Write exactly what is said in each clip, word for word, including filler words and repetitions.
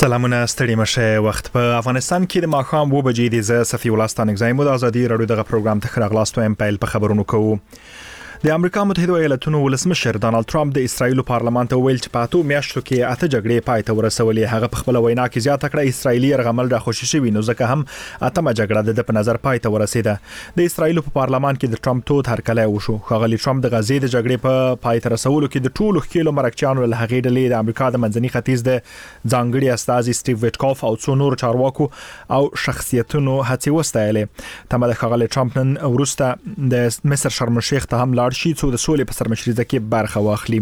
سلامونه ستړي مشه وخت په افغانستان کې د ماښام و بجې د ز صفي ولستان اگزایم د ازادي رادیو دغه پروګرام ته خراغلاستو ام پایل په خبرونو کوو. د امریکا متحده ایالاتونو ولسمشر ډانلډ ټرمپ د اسرایل پارلمان ته ویل چې په اتو میاشتو کې اته جګړې پای ته ورسولې. هغه په خپل وینا کې زیاته کړه اسرایلی رغمل د خوشی شوی نو ځکه هم اتمه جګړه د په نظر پای ته ورسیده. د اسرایل په پارلمان کې د ټرمپ توت هرکلی وشو. خغلی ټرمپ د غزې د جګړې په پای ته رسولو کې د ټولو خېلو مرکچیانو له هغې ډلې د امریکا د منځني ختیځ د ځانګړي استازي سټیو ویټکوف او څو نور چارواکو او شخصیتونو هڅې وستایلې. تمه د خغلی ټرمپ نن وروسته د مصر شرم الشیخ ته هم لاړ شي څو د سولې په سرمشريزه کې برخه واخلي.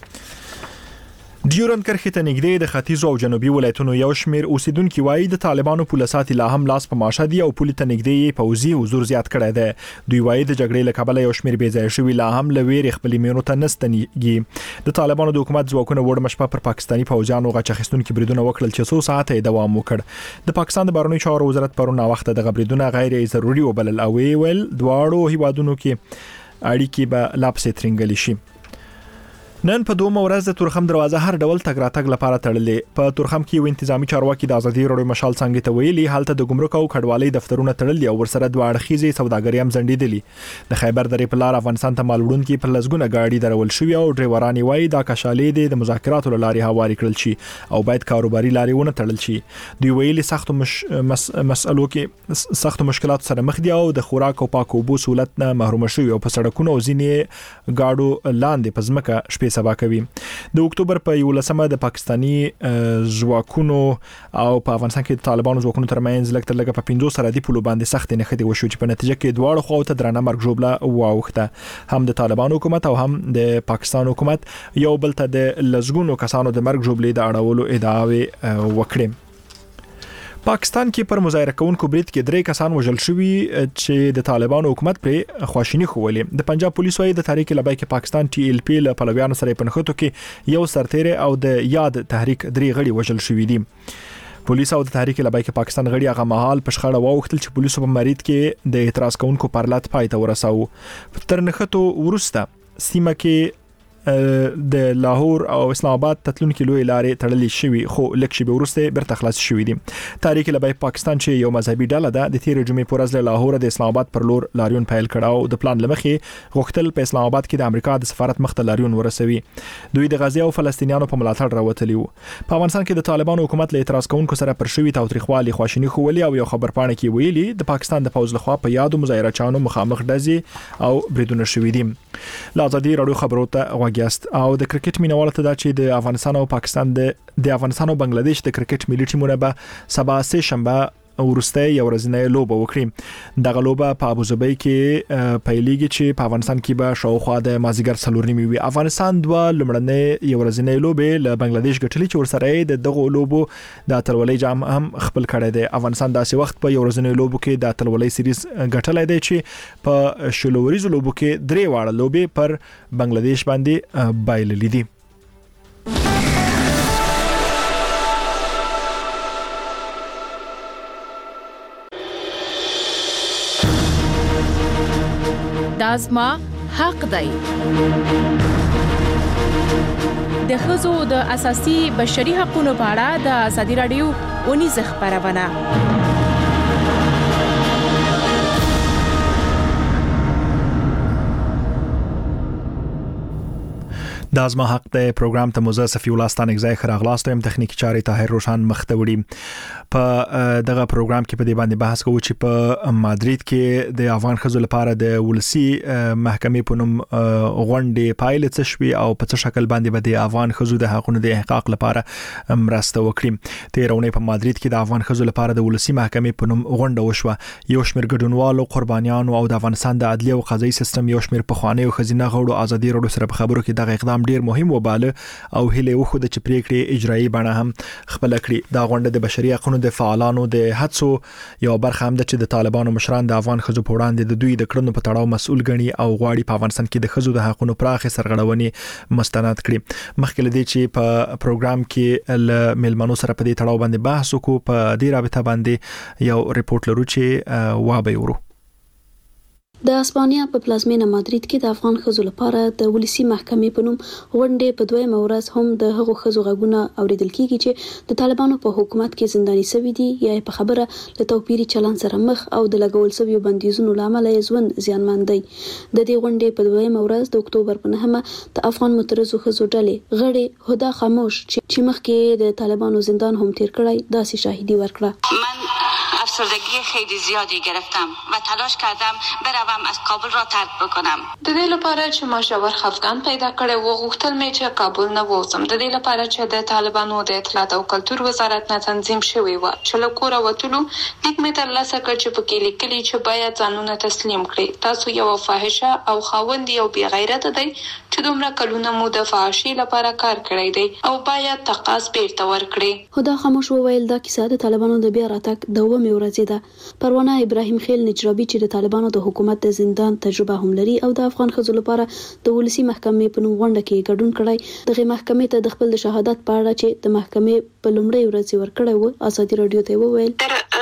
ډیورند کرښې ته نږدې د ختیځ او جنوبي ولایتونو یو شمیر اوسیدونکو وایي د طالبانو پولیسات لا هم لاس په ماشه دي او پولی ته نږدې پوځي حضور زیات کړی دی. دوی وایي د جګړې له کبله یو شمیر بې ځای شوي لا هم لویر خپلې مینو ته نستنیږي. د طالبانو د حکومت ځواکونو وړ مشپه پر پاکستاني فوجانو غچ اخیستونکو بریدونه وکړل چې څو ساعته دوام وکړ. د پاکستان د بهرنیو چارو وزارت پرون وخت د بریدونه غیر ضروري وبلل او ویل دواړو هیوادونو کې اړیکې به لا پسې ترنګلې شي. نن په دومره ورځ د تورخم دروازه هر ډول تګ راتګ لپاره تړلې. په تورخم کې یو انتظامی چارواکي د ازادي رادیو مشال څنګه ته ویلي حالت د ګمرک او کډوالۍ دفترونه تړلي او ورسره دوه اړخیزې سوداګري هم ځنډېدلې. د خیبر درې په لار افغانستان ته مال وړونکي په لزګونه گاډي درول شوی او ډرایوران وایي دا کشالې د مذاکراتو لاري هواري کړل شي او باید کاروباري لاري ونه تړل شي. دوی ویلي سخت مش... مس... مسئلو کې سخت مشکلات سره مخ دي او د خوراک او پاک اوبو سہولت نه محروم شوی او په سړکونو او ځینې گاډو لاندې په ځمکه شپې سبا کوي. د اکتوبر په یولسمه د پاکستانی ځواکونو او په افغانستان کې د طالبانو ځواکونو ترمنځ لکه تر لکه په پنځو سرحدي پولو باندې سخت نښتې وشو چې په نتیجه کې دواړو خواو ته درنه مرګ ژوبله واوښته. هم د طالبانو حکومت او هم د پاکستان حکومت یو بل ته د لزګونو کسانو د مرګ ژوبلې د اړولو ادعاوې وکړي. پاکستان کې پر مظاهره کوونکو برید کې درې کسان وژل شوي چې د طالبانو حکومت پر خواشینی خوولې. د پنجاب پولیسو یې د تحریک لبیک پاکستان ټي ال پی له پلویانو سره په نښتو کې یو سرتیری او د یاد تحریک درې غړي وژل شوي دي. پولیس او د تحریک لبیک پاکستان غړي هغه مهال په شخړه واوښتل چې پولیسو په مرید کې د اعتراض کوونکو پرلط پای ته ورساو. تر نښتو وروسته سیمه کې د لاهور او اسلام آباد تتلونکو لوی لارې تړلې شوی خو لکه شی به ورسته برته خلاص شوی دي. تحریک لبیک پاکستان چې یو مذهبي ډله ده د تیر جمعې پر ورځ له لاهور د اسلام آباد پر لور لاریون پیل کړ او د پلان لمخې غوښتل په اسلام آباد کې د امریکا د سفارت مخ ته لاریون ورسوي. دوی د غزه او فلسطینیانو په ملاتړ راوتلی وو. په افغانستان کې د طالبانو حکومت له اعتراض کوونکو سره پر شوی تاوتریخوالي خواشینی خوولي او یو خبرپاڼه کې ویلي د پاکستان د پوز لخوا په یادو مظاهره چانو مخامخ ډزې او بریدونه شوي دي. لا ازادي رادیو خبرو ته غوږیاست او د کرکټ مینوال ته دا چې د افغانستان او پاکستان د د افغانستان او بنگلاديش د کرکټ ملي ټیمونه به سبا سه شنبه ورسته یو ورځنۍ لوبه وکړي. دغه لوبه په ابوظبي کې پیلېږي چې په افغانستان کې به شاوخوا د مازیګر څلور نیمې وي. افغانستان دوه لمړنۍ یو ورځنۍ لوبه له بنگلاديش ګټلې چې ورسره د دغه لوبو د اتلولۍ جام هم خپل کړی دی. افغانستان داسې وخت په یو ورځنۍ لوبو کې د اتلولۍ سیریز ګټلای دی چې په شلوريزو لوبو کې درې واړه لوبې پر بنگلاديش باندې بایللې دي. دازما حق دی. د ښځو د اساسي بشري حقوقو په اړه د ازادي رادیو ونیزه خبرونه. د ازما حق د پروګرام ته موزه صفي ولستان اگزای خراغلاستو هم تخنیکی چاري طاهر روشان مختوړي. په دغه پروګرام کې په دې باندې بحث کوو چې په مادرید کې د افغان خزو لپاره د ولسی محکمې په نوم غونډې پایله څه شوي او په څه شکل باندې به د افغان خزو د حقوقو د احقاق لپاره مرسته وکړي. تیرونه په مادرید کې د افغان خزو لپاره د ولسی محکمې په نوم غونډه وشوه. یو شمېر ګډونوالو قربانیانو او د افغانستان د عدلیه او قضایي سیستم یو شمېر په خواني او خزینه غوړو ازادي رادیو سره په خبرو کې دغه اقدام ډیر مهم وباله او هله وخو د چپریکړې اجرایی بڼه هم خپل کړی. دا غونډه د بشري حقوقو د فعالانو د هڅو یو برخه هم ده چې د طالبانو مشران د افغان خزو په وړاندې د دوی د کړنو په تړاو مسؤل ګڼي او غواړي په افغانستان کې د خزو د حقوقو پراخه سرغړونې مستند کړي. مخکې لدی چې په پروګرام کې ل ملمنو سره په دې تړاو باندې بحث وکړو. په دې رابطه باندې یو ریپورت لرو چې وابه ورو. د اسپانیا په پلازمینه مادرید کې د افغان ښځو لپاره د ولسی محکمې په نوم غونډې په دویمه ورځ هم د هغو ښځو غږونه اوریدل کیږي چې د طالبانو په حکومت کې زنداني شوي دي یا په خبره له توپیري چلن سره مخ او د لګول شویو بندیزونو لامل یې ژوند زیانمن دی. د دې غونډې په دویمه ورځ د اکتوبر په نهمه د افغان مترزو ښځو ډلې غړي هدا خاموش چې مخکې د طالبانو زندان هم تیر کړی داسې شاهدي ورکړه. من افسردگی خیلی زیادی گرفتم و تلاش کردم بروم از کابل را ترک بکنم. د دې لپاره چې ما ژور خفګان پیدا کړی و غوښتل مې چې کابل نه ووځم. د دې لپاره چې د طالبانو د اطلاعات او کلتور وزارت نه تنظیم شوی و چې له کوره وتلو لیک مې ترلاسه کړ چې پکې لیکلي چې باید ځانونه تسلیم کړي. تاسو یو فاحشه او خاوند یو بې غیرته دی چې دومره کلونه مو د فحاشۍ لپاره کار کړی دی او باید تقاضا بیرته ورکړي. هدا خاموش وویل دا کیسه د طالبانو د بیا راتګ دومره ورځې ده. پروانه ابراهیم خیل نجرابي چې د طالبانو د حکومت د زندان تجربه هم لري او د افغان ښځو لپاره د ولسی محکمې په نوم غونډه کې ګډون کړی دغه محکمې ته د خپل د شهادت په اړه چې د محکمې په لومړۍ ورځ ورکړی و ازادي رادیو ته وویل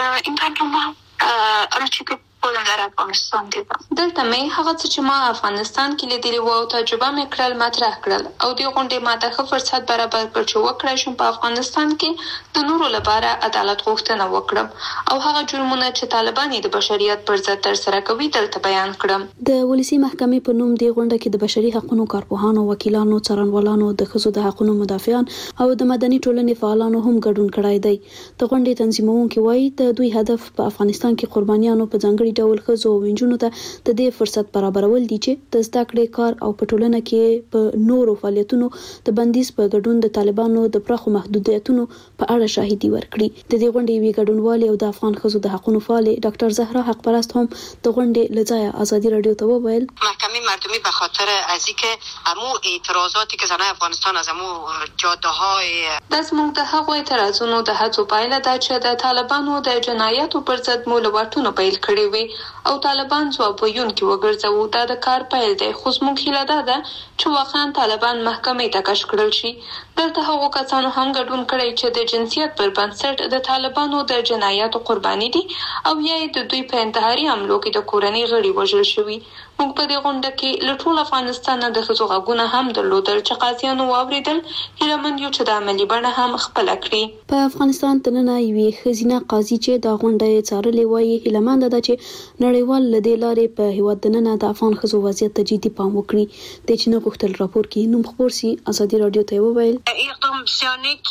در افغانستان دیدم. دلته مې هغه څه چې ما افغانستان کې لیدلی و او تجربه مې کړل مطرح کړل او د غونډې ماته ښه فرصت برابر کړ چې وکړای شم په افغانستان کې د نورو لپاره عدالت غوښتنه وکړم او هغه جرمونه چې طالبان د بشریت پر ضد ترسره کوي دلته بیان کړم. د ولسی محکمې په نوم د غونډه کې د بشري حقوقو کارپوهانو، وکیلانو، څارنوالانو، د ښځو د حقوقو مدافعان او د مدني ټولنې فعالانو هم ګډون کړی دی. د غونډې تنظیمونکي وایي د دوی هدف په افغانستان کې قربانیانو په ځانګړي ډول ښځو او نجونو ته د دې فرصت برابرول دي چې د زده کړې، کار او په ټولنه کې په نورو فعالیتونو د بندیز په ګډون د طالبانو د پراخو محدودیتونو په اړه شاهدي ورکړي. د دې غونډې وی ګډونوالي او د افغان ښځو د حقوقو فعال ډاکټر زهرا حق پرست هم د غونډې لځای ازادي رادیو ته وویل محکمه مردمی به خاطر از اینکه همو اعتراضاتی که زنای افغانستان از همو جاده های د زموږ د هغو اعتراضونو د هڅو پایله ده چې د طالبانو د جنایاتو پر ضد مو لوټونه پیل کړي وي او طالبان ځواب ویونکي وګرځوو. دا د کار پیل دی خو زموږ هیله دا ده چې واقعا طالبان محکمې ته کش کړل شي. دلته هغو کسانو هم ګډون کړی چې د جنسیت پر بنسټ د طالبانو د جنایاتو قرباني دي او یا د دوی په انتحاري حملو کې د کورنۍ غړي وژل شوي. موږ په دې غونډه کې له ټول افغانستان د ښځو غږونه هم درلودل چې قاضیانو واورېدل. هیلهمند یو چې د عملي بڼه هم خپله کړي. په افغانستان تننه یوې ښځینه قاضي چې دا غونډه یې څارلې وایي هیلهمند ده چې نړیوال له دې لارې په هیواد دننه د افغان ښځو وضعیت ته جدي پام وکړي. د چې نه غوښتل راپور کې نوم خبر سي ازادي رادیو ته وویل اقدام بسیار نیک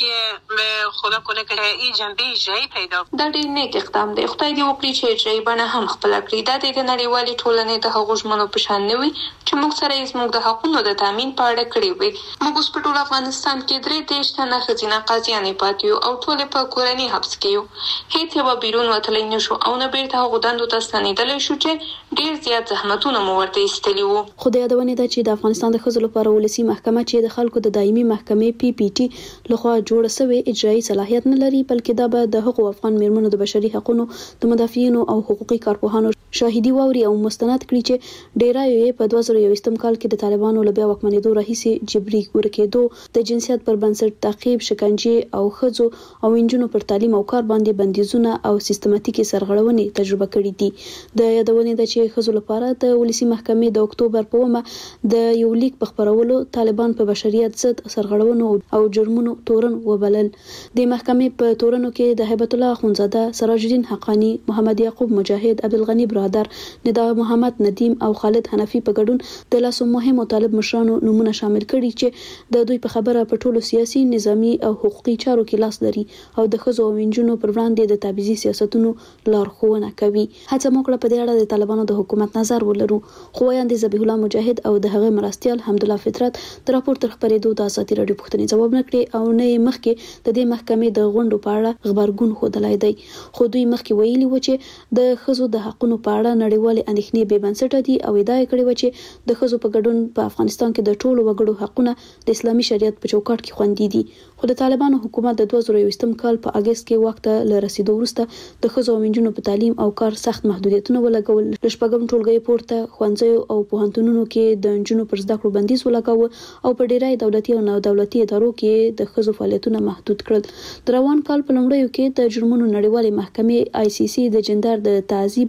خدا کنه که این جنبه اجرایی پیدا دا ډېر نیک اقدام دی. خدای دې وکړي چې اجرایی بڼه هم خپله کړي. دا د نړیوالې ټولنې د هغو ژمنو په شان نه وي چې موږ سره یې زموږ د حقونو د تامین په اړه کړي وي. موږ اوس په ټول افغانستان کې درې دېرش تنه ښځینه قاضیانې پاتې یو او ټولې په کورني حبس کې یو. هیڅ یوه بیرون وتلی نه شو او نه بیرته هغو دندو ته ستنېدلی شو چې ډېر زیات زحمتونه مو ورته ایستلي وو. خو د یادونې ده چې د افغانستان د ښځو لپاره ولسی محکمه چې د خلکو د دایمي محکمې پی پی ټي لخوا جوړه شوې اجرایي صلاحیت نه لري بلکې دا به د هغو افغان میرمنو د بشري حقوقو د مدافعینو او حقوقي کارپوهانو شاهدي واوري او مستند کړي چې ډیرای یې په دوه زره یوویشتم کال کې د طالبانو له بیا واکمنېدو راهیسې جبري ورکېدو، د جنسیت پر بنسټ تعقیب، شکنجې او ښځو او نجونو پر تعلیم او کار باندې بندیزونه او سیستماتیکي سرغړونې تجربه کړې دي. د یادونې ده چې ښځو لپاره د ولسی محکمې د اکتوبر په اومه د یو لیک په خپرولو طالبان په بشریت ضد سرغړونو او جرمونو تورن وبلل. د محکمې په تورنو کې د هیبت الله اخونزاده، سراج الدین حقانی، محمد یعقوب مجاهد، عبدالغنی برادر، ندا محمد ندیم او خالد حنفي په ګډون د لاسو مهمو طالب مشرانو نمونه شامل کړي چې د دوی په خبره په ټولو سیاسي، نظامی او حقوقي چارو کې لاس لري او د ښځو او نجونو پر وړاندې د تبعیضي سیاستونو لارښوونه کوي. هڅه موکړه په دې اړه د طالبانو د حکومت نظر ولرو. خو وایاندې ذبیح الله مجاهد او د هغه مرستیال حمدالله فطرت د راپور تر خبرېدو د ازادي رادیو پوښتنې ځواب نه کړي او نه یې مخکې د دې محکمې د غونډو په اړه خبرګون ښودلی دی. خو دوی مخکې ویلي و چې د ښځو د حقوقو په اړه نړیوالې اندېښنې بې بنسټه دي او ادعا یې کړې و چې د ښځو په ګډون په افغانستان کې د ټولو وګړو حقونه د اسلامي شریعت په چوکاټ کې خوندي دي. خو د طالبانو حکومت د دوه زره یوویشتم کال په اګست کې وخت له رسیدو وروسته د ښځو او نجونو په تعلیم او کار سخت محدودیتونه ولګول. له شپږم ټولګي پورته ښوونځیو او پوهنتونونو کې د نجونو پر زده کړو بندیز ولګاوه او په ډیری دولتي او نه دولتي ادارو کې د ښځو فعالیتونه محدود کړل. د روان کال په لومړیو کې د جرمونو نړیوالې محکمې آی سی سی د جندر د تعذیب او بشري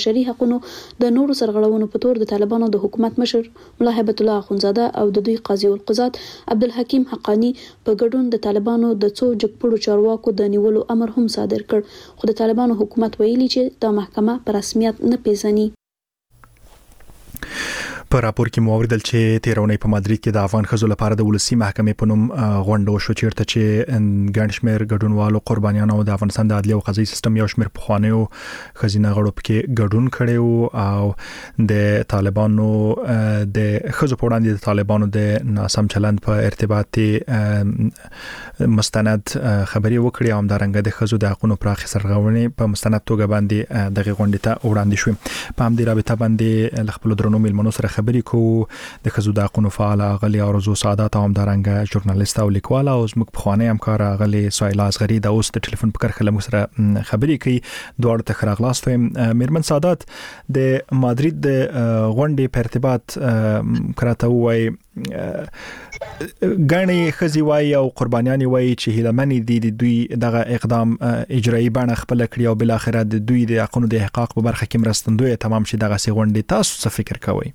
بشري حقوقو د نورو سرغړونو په تور د طالبانو د حکومت مشر ملا هیبت الله اخونزاده او د دوی قاضي القضات عبدالحکیم حقانی په ګډون د طالبانو د څو جګپړو چارواکو د نیولو امر هم صادر کړ، خو د طالبانو حکومت ویلي چې دا محکمه په رسمیت نه پیژني. په راپور کې مو اوریدل چې تیرونې په مادرید کې د افغان ښځو لپاره د ولسی محکمې په نوم غونډه وشو، چیرته چې ګڼ شمېر ګډونوالو قربانیانو د افغانستان د عدلي او قضایي سیستم یو شمېر پخوانیو ښځینه غړو پکې ګډون کړی او د طالبانو د ښځو په وړاندې د طالبانو د ناسم چلند په ارتباط مستند خبري وکړي او همدارنګه د ښځو د حقوقو پراخې سرغړونې په مستند توګه باندې دغه غونډې ته وړاندې شوې. په همدې رابطه باندې خپل درنو مېلمنو سره خبرې کوو. د ښځو د حقوقو فعال غلي ارزو سعادت او همدارنګه ژورنالیست او لیکوال او زموږ پخوانی همکار غلي سایلا اصغری د اوس د ټلیفون په کرخه لمو سره خبرې کوي. دوړ ته خراغلاست ویم. میرمن سعادت د مادرید د غونډې په ارتباط کراته وای غني خزي وای او قربانيان وای چې هلمنې دي د دوی دغه اقدام اجرایی بڼه خپل کړی او بل اخر د دوی د حقوقو د احقاق په برخه کې مرستندوی تمام شي. دغه سي غونډې تاسو څه فکر کوئ؟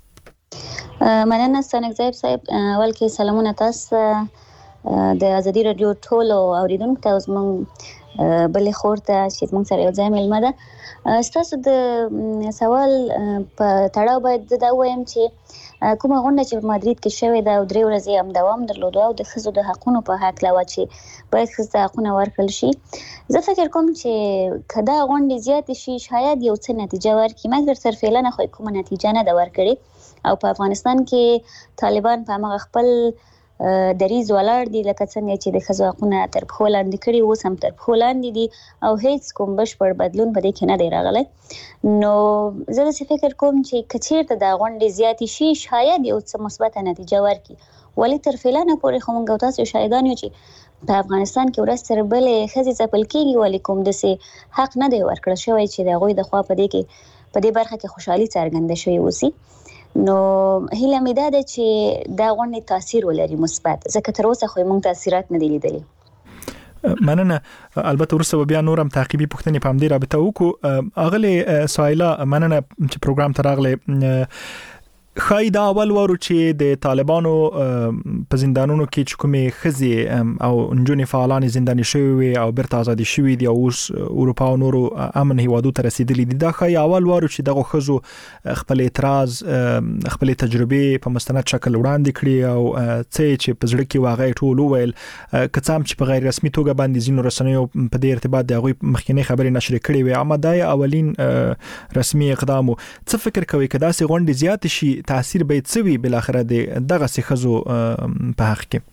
مننه ستنګ زیب صاحب. اول کې سلامونه تاسو د ازادي رادیو ټولو اوریدونکو ته زموږ بلې خورته چې موږ سره یو ځای ملمه ده. تاسو د سوال په تړاو باید دا وایم چې کومه غونډه چې په مادرید کې شوې ده او درې ورځې هم دوام درلود او د ښځو د حقوقو په حق لا و چې باید ښځو ته حقونه ورکړل شي. زه فکر کوم چې کدا غونډې زیات شي شاید یو څه نتیجه ورکړي، مګر سرفعلانه خو کومه نتیجه نه ده ورکړې او په افغانستان کې طالبان په هغه خپل دریز ولاړ دي لکه څنګه چې د ښځو حقونه تر پښو لاندې کړي، اوس هم تر پښو لاندې دي او هیڅ کوم بشپړ بدلون په دې کې نه دی راغلی. نو زه داسې فکر کوم چې که چېرته دا غونډې زیاتې شي شاید یو څه مثبته نتیجه ورکړي، ولې تر فعلانه پورې خو موږ او تاسو شاهدان یو چې په افغانستان کې ورځ تر بلې ښځې ځپل کېږي، ولې کوم داسې حق نه دی ورکړل شوی چې د هغوی د خوا په دې کې په دې برخه کې خوشحالي څرګنده شوې اوسي. نو هیله مې ده چې دا غونډې تاثیر ولري مثبت، ځکه تر اوسه خو موږ تاثیرات نه دي لیدلي. مننه. البته ورسره بیا نورم تعقیبي پوښتنې په همدې رابطه وکړو. اغله سایلا مننه چې پروګرام ته راغله. خای دا اول ورو چې د طالبانو په زندانونو کې چې کومې خزي او نجونې فعالان زنداني شوي او بیرته آزادي شوي دي او اوس اروپا او نورو امن هیوادو ته رسیدلي دي. دا خای اول ورو چې دغه خزو خپل اعتراض خپل تجربه په مستند شکل وړاندې کړي او څه چې په زړه کې واغې ټول وویل کڅام چې په غیر رسمي توګه باندې زینو رسنیو په دې ارتباط د هغوی مخکینی خبرې نشر کړي وي، اما دا اولین رسمي اقدام. څه فکر کوي کدا سي غونډې زیات شي تاثیر به څه وي بل اخر د دغه سي خزو په حق کې؟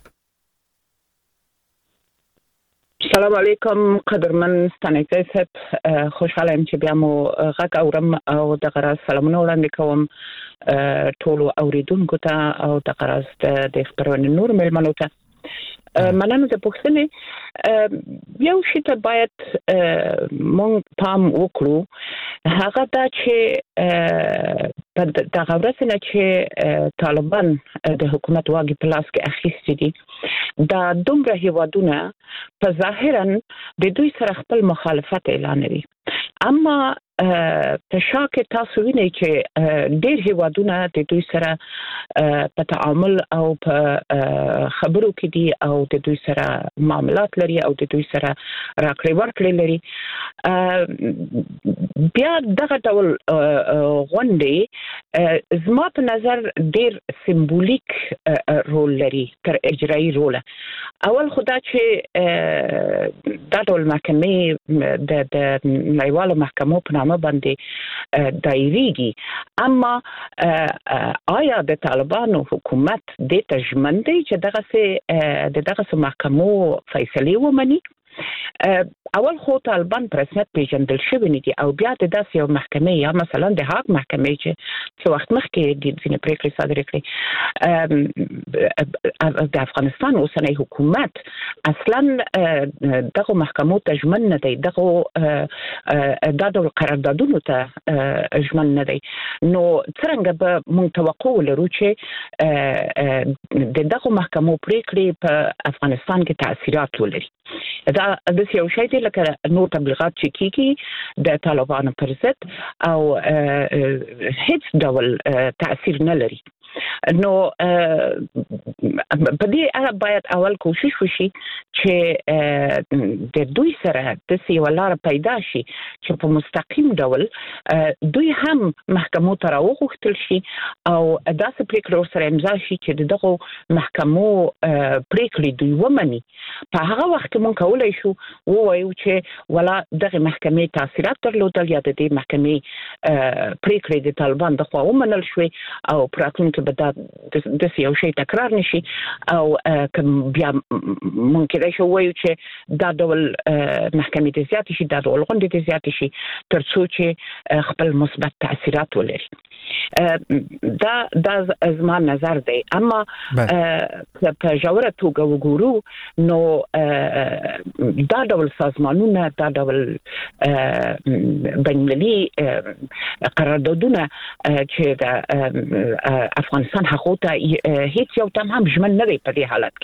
سلام علیکم قدرمن ستانکزی صاحب، خوشحاله یم چې بیا مو غږ اورم او دغه راز سلامونه وړاندې کوم ټولو اوریدونکو ته او دغه راز د خبرونې نور مېلمنو ته. مننه د پوښتنې یو شی ته باید مونږ پام وکړو، هغه دا چې په دغه ورځ نه چې طالبان د حکومت واګې په لاس کې اخیستي دي، دا دومره هیوادونه په ظاهرا د دوی سره خپل مخالفت اعلانوي، اما په شاکه تاسو وینئ چې ډېر هیوادونه د دوی سره په تعامل او په خبرو کې دي او د دوی سره معاملات لري او د دوی سره راکړې ورکړې لري. بیا دغه ډول غونډې زما په نظر ډېر سمبولیک رول لري تر اجرایي روله. اول خدا چې دا ډول محکمې د نړیوالو محکمو په نامه باندې دایریږي، اما آیا د طالبانو حکومت دې ته ژمن دی چې دغه سه د دغه سه محکمو فیصلې ومني؟ اول خو طالبان په رسمیت پیژندل شوي نه دي او بیا د داسې یو محکمې یا مثلا د هاګ محکمې چې څه وخت مخکې د ځینې پریکړې صادرې کړې د افغانستان اوسنی حکومت اصلا دغه محکمو ته ژمن نه دی، دغه دا ډول قراردادونو ته ژمن نه دی. نو څرنګه به موږ توقع ولرو چې د دغه محکمو پریکړې په افغانستان کې تاثیرات ولري؟ دا دا د یو شی دی لکه نور تبلیغات چې کیږي د طالبانو پر ضد او هیڅ ډول تاثیر نه لري. نو په دې اړه باید اول کوشش وشي چې د دوی سره د سیولار پیدا شي چې په مستقیم ډول دوی هم محکمو ته راوغوښتل شي او داسې پریکړې سره امضا شي چې دغه محکمو پریکړې دوی ومني. په هغه وخت کې موږ کولای شو ووایو چې ولا دغه محکمې تاثیرات درلودل یا د دې محکمې پریکړې د طالبان د خوا ومنل شوې او پراتونکو به دا د یو شی تکرار نشي او کوم بیا ممکن شي وایو چې دا ډول محکمې د زیات شي دا ډول غونډې د زیات شي تر څو چې خپل مثبت تاثیرات ولري. دا دا زما نظر دی. اما په ژوره توګه وګورو نو دا ډول سازمانونه دا ډول بین‌المللي قراردادونه چې د افغانستان حقوق ته هیڅ یو تم هم ژمن نه دی په دې حالت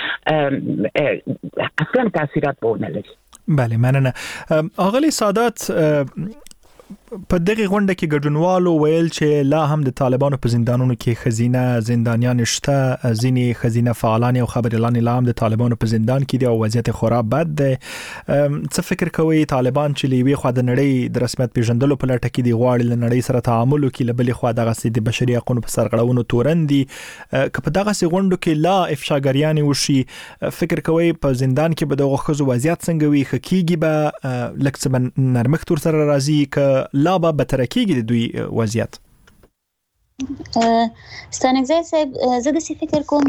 کې اصلا تاثیرات به ونه لري. بله مننه. اغلی سادات په دغه غونډه کې ګډونوالو ویل چې لا هم د طالبانو په زندانونو کې خزینه زندانیان شته، ځینې خزینه فعالان او خبريالان لا هم د طالبانو په زندان کې دي او وضعیت خورا بد دی. څه فکر کوي طالبان چې لوي خو د نړۍ د رسمیت پیژندلو په لټه کې دي غواړي له نړۍ سره تعامل وکړي، لبلې خو دغه سي د بشري حقوقو په سرغړونو تورن دي که په دغه سي غونډو کې لا افشاګریان وشي، فکر کوي په زندان کې به دغه خزو وضعیت څنګه وي، خکېږي به لکه نرمښت تر سره راځي ک لا به بتر کېږي د دوی وضعیت؟ ستانګزی صاحب زه د څه فکر کوم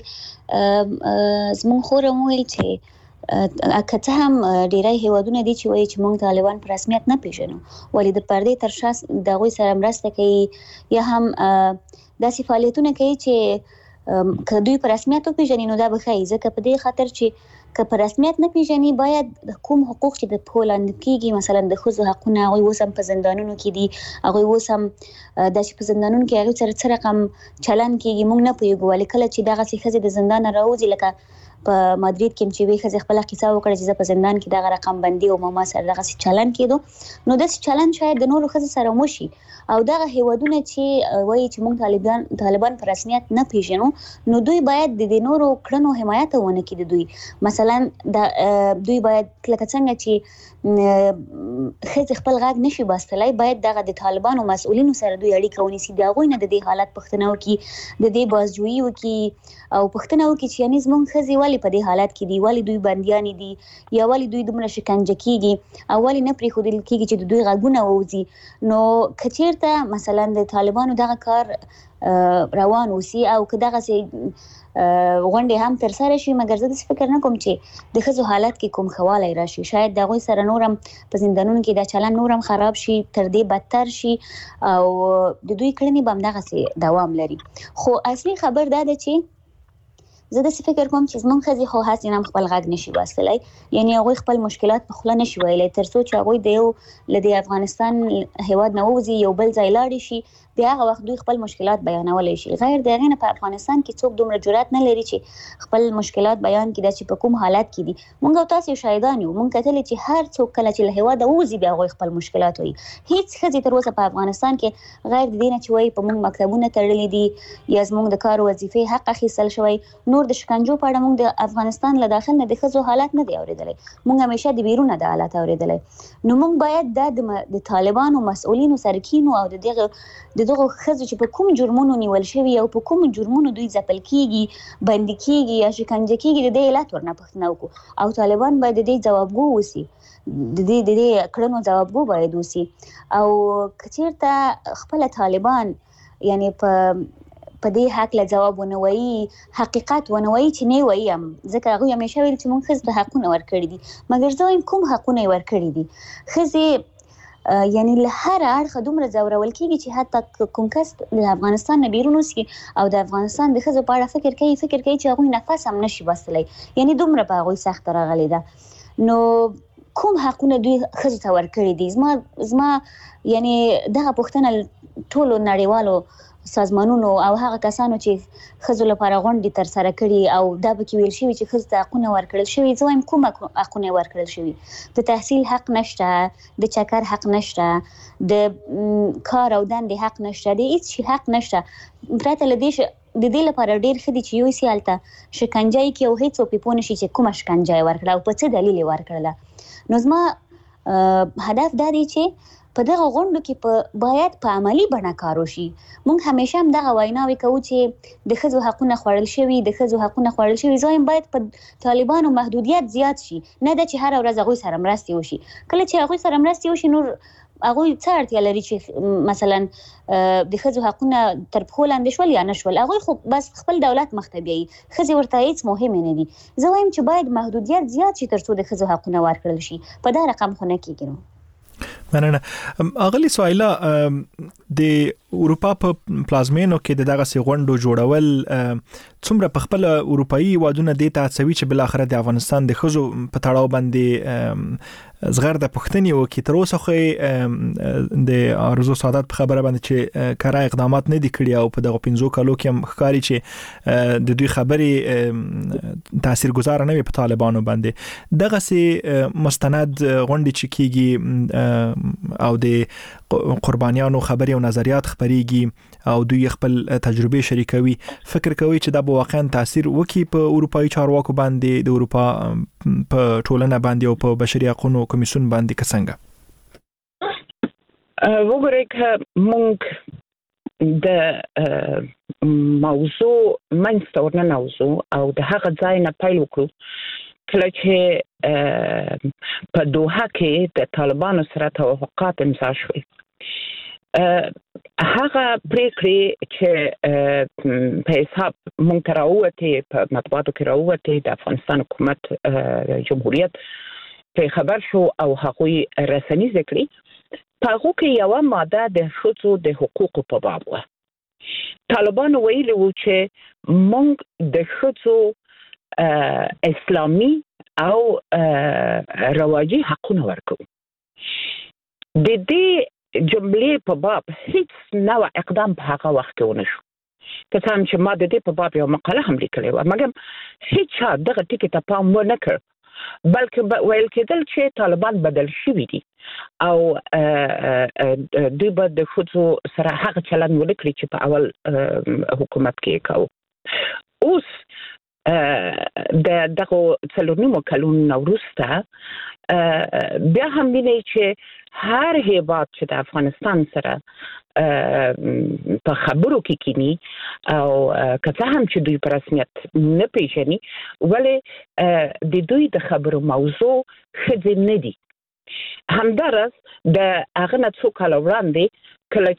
چې زمون خو راویل چې اکه هم ډیری هیوادونه دي چې وایي چې مونږ طالبان په رسمیت نه پیژنو، ولې د پردې تر شا د غوي سره مرسته کوي یا هم داسې فعالیتونه کوي چې که دوی په رسمیت پیژني نو دا به ښه ځکه په دې خاطر چې که په رسمیت نه پیژني باید کوم حقوق چې د پولاند کېږي مثلا د ښځو حقونه هغوی اوس هم په زندانونو کې دي، هغوی اوس هم داسې په زندانونو کې هغوی سره څه رقم چلن کېږي مونږ نه پوهېږو، ولې کله چې دغسې ښځې د زندان نه راوځي لکه په مادرید کې چې وی ښځې خپله قصه وکړه چې زه په زندان کې دغه رقم بندي او ما سره دغسې چلن کېدو، نو داسې چلن شاید د نورو ښځو سره وشي. او دغه هیوادونه چې وایي چې موږ طالبان طالبان په رسمیت نه پیژنو نو دوی باید د نورو کړنو حمایت ونه کړي. دوی مثلا د دوی باید لکه څنګه چې ښځې خپل غږ نشي باسطلی، باید دغه د طالبانو مسؤلینو سره دوی اړیکه ونیسي، د هغوی نه د دې حالت پوښتنه وکړي، د دې بازجویي وکړي او پوښتنه وکړي چې یعنې زموږ ښځې ولې په دې حالت کې دي، ولې دوی بندیانې دي یا ولې دوی دومره شکنجه کېږي او ولې نه پرېښودل کېږي چې د دوی غږونه ووځي. نو که چېرته مثلا د طالبانو دغه کار روان اوسي او که دغسې غونډې هم تر سره شي، مګر زه داسې فکر نه کوم چې د ښځو حالت کې کوم ښه والی راشي، شاید د هغوی سره نور هم په زندانونو کې دا چلن نور هم خراب شي، تر دې بدتر شي او د دوی کړنې به هم دغسې دوام لري. خو اصلي خبر دا ده چې زه داسې فکر کوم چې زموږ ښځې خو هسې هم خپل غږ نشي باسطلی، یعنې هغوی خپل مشکلات په خوله نشي ویلی تر څو چې هغوی د یو له د افغانستان هیواد نه ووځي یو بل ځای لاړې شي، بیا هغه وخت دوی خپل مشکلات بیانولی شي. غیر د هغې نه په افغانستان کې څوک دومره جرأت نه لري چې خپل مشکلات بیان کړي، دا چې په کوم حالت کې دي. موږ او تاسې شاهدان یو، موږ کتلې چې هر څوک کله چې له هیواده ووځي بیا هغوی خپل مشکلات وایي. هیڅ ښځې تر اوسه په افغانستان کې غیر د دې نه چې وایي په موږ مکتبونه تړلي دي یا زموږ د کار وظیفې حق اخیستل شوی، نور د شکنجو په اړه موږ د افغانستان له داخل نه د ښځو حالت نه دی اورېدلی، موږ همیشه د بیرونه د حالت اورېدلی. نو موږ باید دا د طالبانو مسؤلینو سره کینو او د دغه د دغو ښځو چې په کوم جرمونو نیول شوي او په کوم جرمونو دوی ځپل کېږي، بندي کېږي یا شکنجه کېږي، د دې علت ورنه پوښتنه وکړو او طالبان باید د دې ځوابګو اوسي، د دې د دې کړنو ځوابګو باید اوسي. او که چېرته خپله طالبان یعنې په په دې هکله ځواب ونه وایي، حقیقت ونه وایي چې نه وایي هم، ځکه هغوی همیشه ویل چې موږ ښځو ته حقونه ورکړي دي، مګر زه وایم کوم حقونه یې ورکړي دي. ښځې یعنی له هر اړخه دومره ځورول کېږي چې حتی کوم کس د افغانستان نه بیرون اوسي او د افغانستان د ښځو په اړه فکر کوي فکر کوي چې هغوی نفس هم نشي باسطلی، یعنی دومره په هغوی سخته راغلې ده. نو کوم حقونه دوی ښځو ته ورکړي دي؟ زما زما یعنی دغه پوښتنه ټولو نړیوالو سازمانونو او هغه کسانو چې ښځو لپاره غونډې تر سره کړي او دا به کې ویل شوي چې ښځو ته حقونه ورکړل شوي، زه وایم کوم حقونه ورکړل شوي؟ د تحصیل حق نشته، د چکر حق نشته، د کار او دندې حق نشته، د هیڅ شي حق نشته. پرته له دې د دې لپاره ډېر ښه دي چې یو سي هلته شکنجه یې کړي او هېڅوک پرې پوه نه شي چې کومه شکنجه یې ورکړه او په څه دلیل یې ورکړله. نو زما هدف دا دی چې په دغه غونډو کې په باید په عملی بڼه کار وشي. موږ همیشه هم دغه ویناوې کوو چې د ښځو حقونه خوړل شوي، د ښځو حقونه خوړل شوي. زه وایم باید په طالبانو محدودیت زیات شي، نه ده چې هره ورځ هغوی سره مرستې وشي. کله چې هغوی سره مرستې وشي نور هغوی څه اړتیا لري چې مثلا د ښځو حقونه تر پښو لاندې شول یا نه شول، هغوی خو بس خپل دولت مخ ته بیایي، ښځې ورته هېڅ مهمې نه دي. زه وایم چې باید محدودیت زیات شي تر څو د ښځو حقونه ورکړل شي. په دا رقم خو نه کېږي. نو مننه. اغلی سوایلا د اروپا په پلازمینو کې دغه سي غونډو جوړول څومره په خپل اروپאי وادونه د تاسوي چې بل اخر د افغانستان د خزو په تړاو باندې زغر د پښتني او کې تر اوسه خو د ارزو سعادت په خبره باندې چې کارا اقدامات نه دي کړی او په دغه پنځو کالو کې هم ښکاری چې د دوی خبري تاثیرګذار نه وي په طالبانو باندې. دغه سي مستند غونډې چې کیږي او د قربانیانو خبري او نظریات خبريږي او دوی خپل تجربه شریکوي، فکر کوي چې دا به واقعا تاثیر وکړي په اروپאי چارواکو باندې، د اروپا په ټولنه باندې او په بشري حقوقو کمیسیون باندې که څنګه؟ وګورئ که موږ د موضوع منځته ورننوځو او د هغه ځای نه پیل وکړو کله چې په دوحه کې د طالبانو سره توافقات امضا شول. هغه پریکړې چې په حساب مونږ ته راووتې، په مطبوعاتو کې راووتې، د افغانستان حکومت جمهوریت په خبر شو او هغوی رسنیزه کړې، په هغو کې یوه ماده د ښځو د حقوقو په باب وه. طالبانو ویلي وو چې مونږ د ښځو اسلامي او رواجي حقونه ورکوو. د دې جملې په باب هیڅ نوع اقدام په هغه وخت کې ونه شو. که څه هم چې ما د دې په باب یو مقاله هم لیکلې وه، مګر هیڅ چا دغه ټکي ته پام ونه کړ، بلکې ویل کېدل چې طالبان بدل شوي دي او دوی به د ښځو سره هغه چلند ونه کړي چې په اول حکومت کې یې کوو. اوس د دغه څلور نیمو کلونو وروسته بیا هم وینئ چې هر هیواد چې د افغانستان سره په خبرو کې کینی او که څه هم چې دوی په رسمیت نه پیژني، ولې د دوی د خبرو موضوع ښځې نه دي. همداراز د هغه نه څو کاله وړاندې کله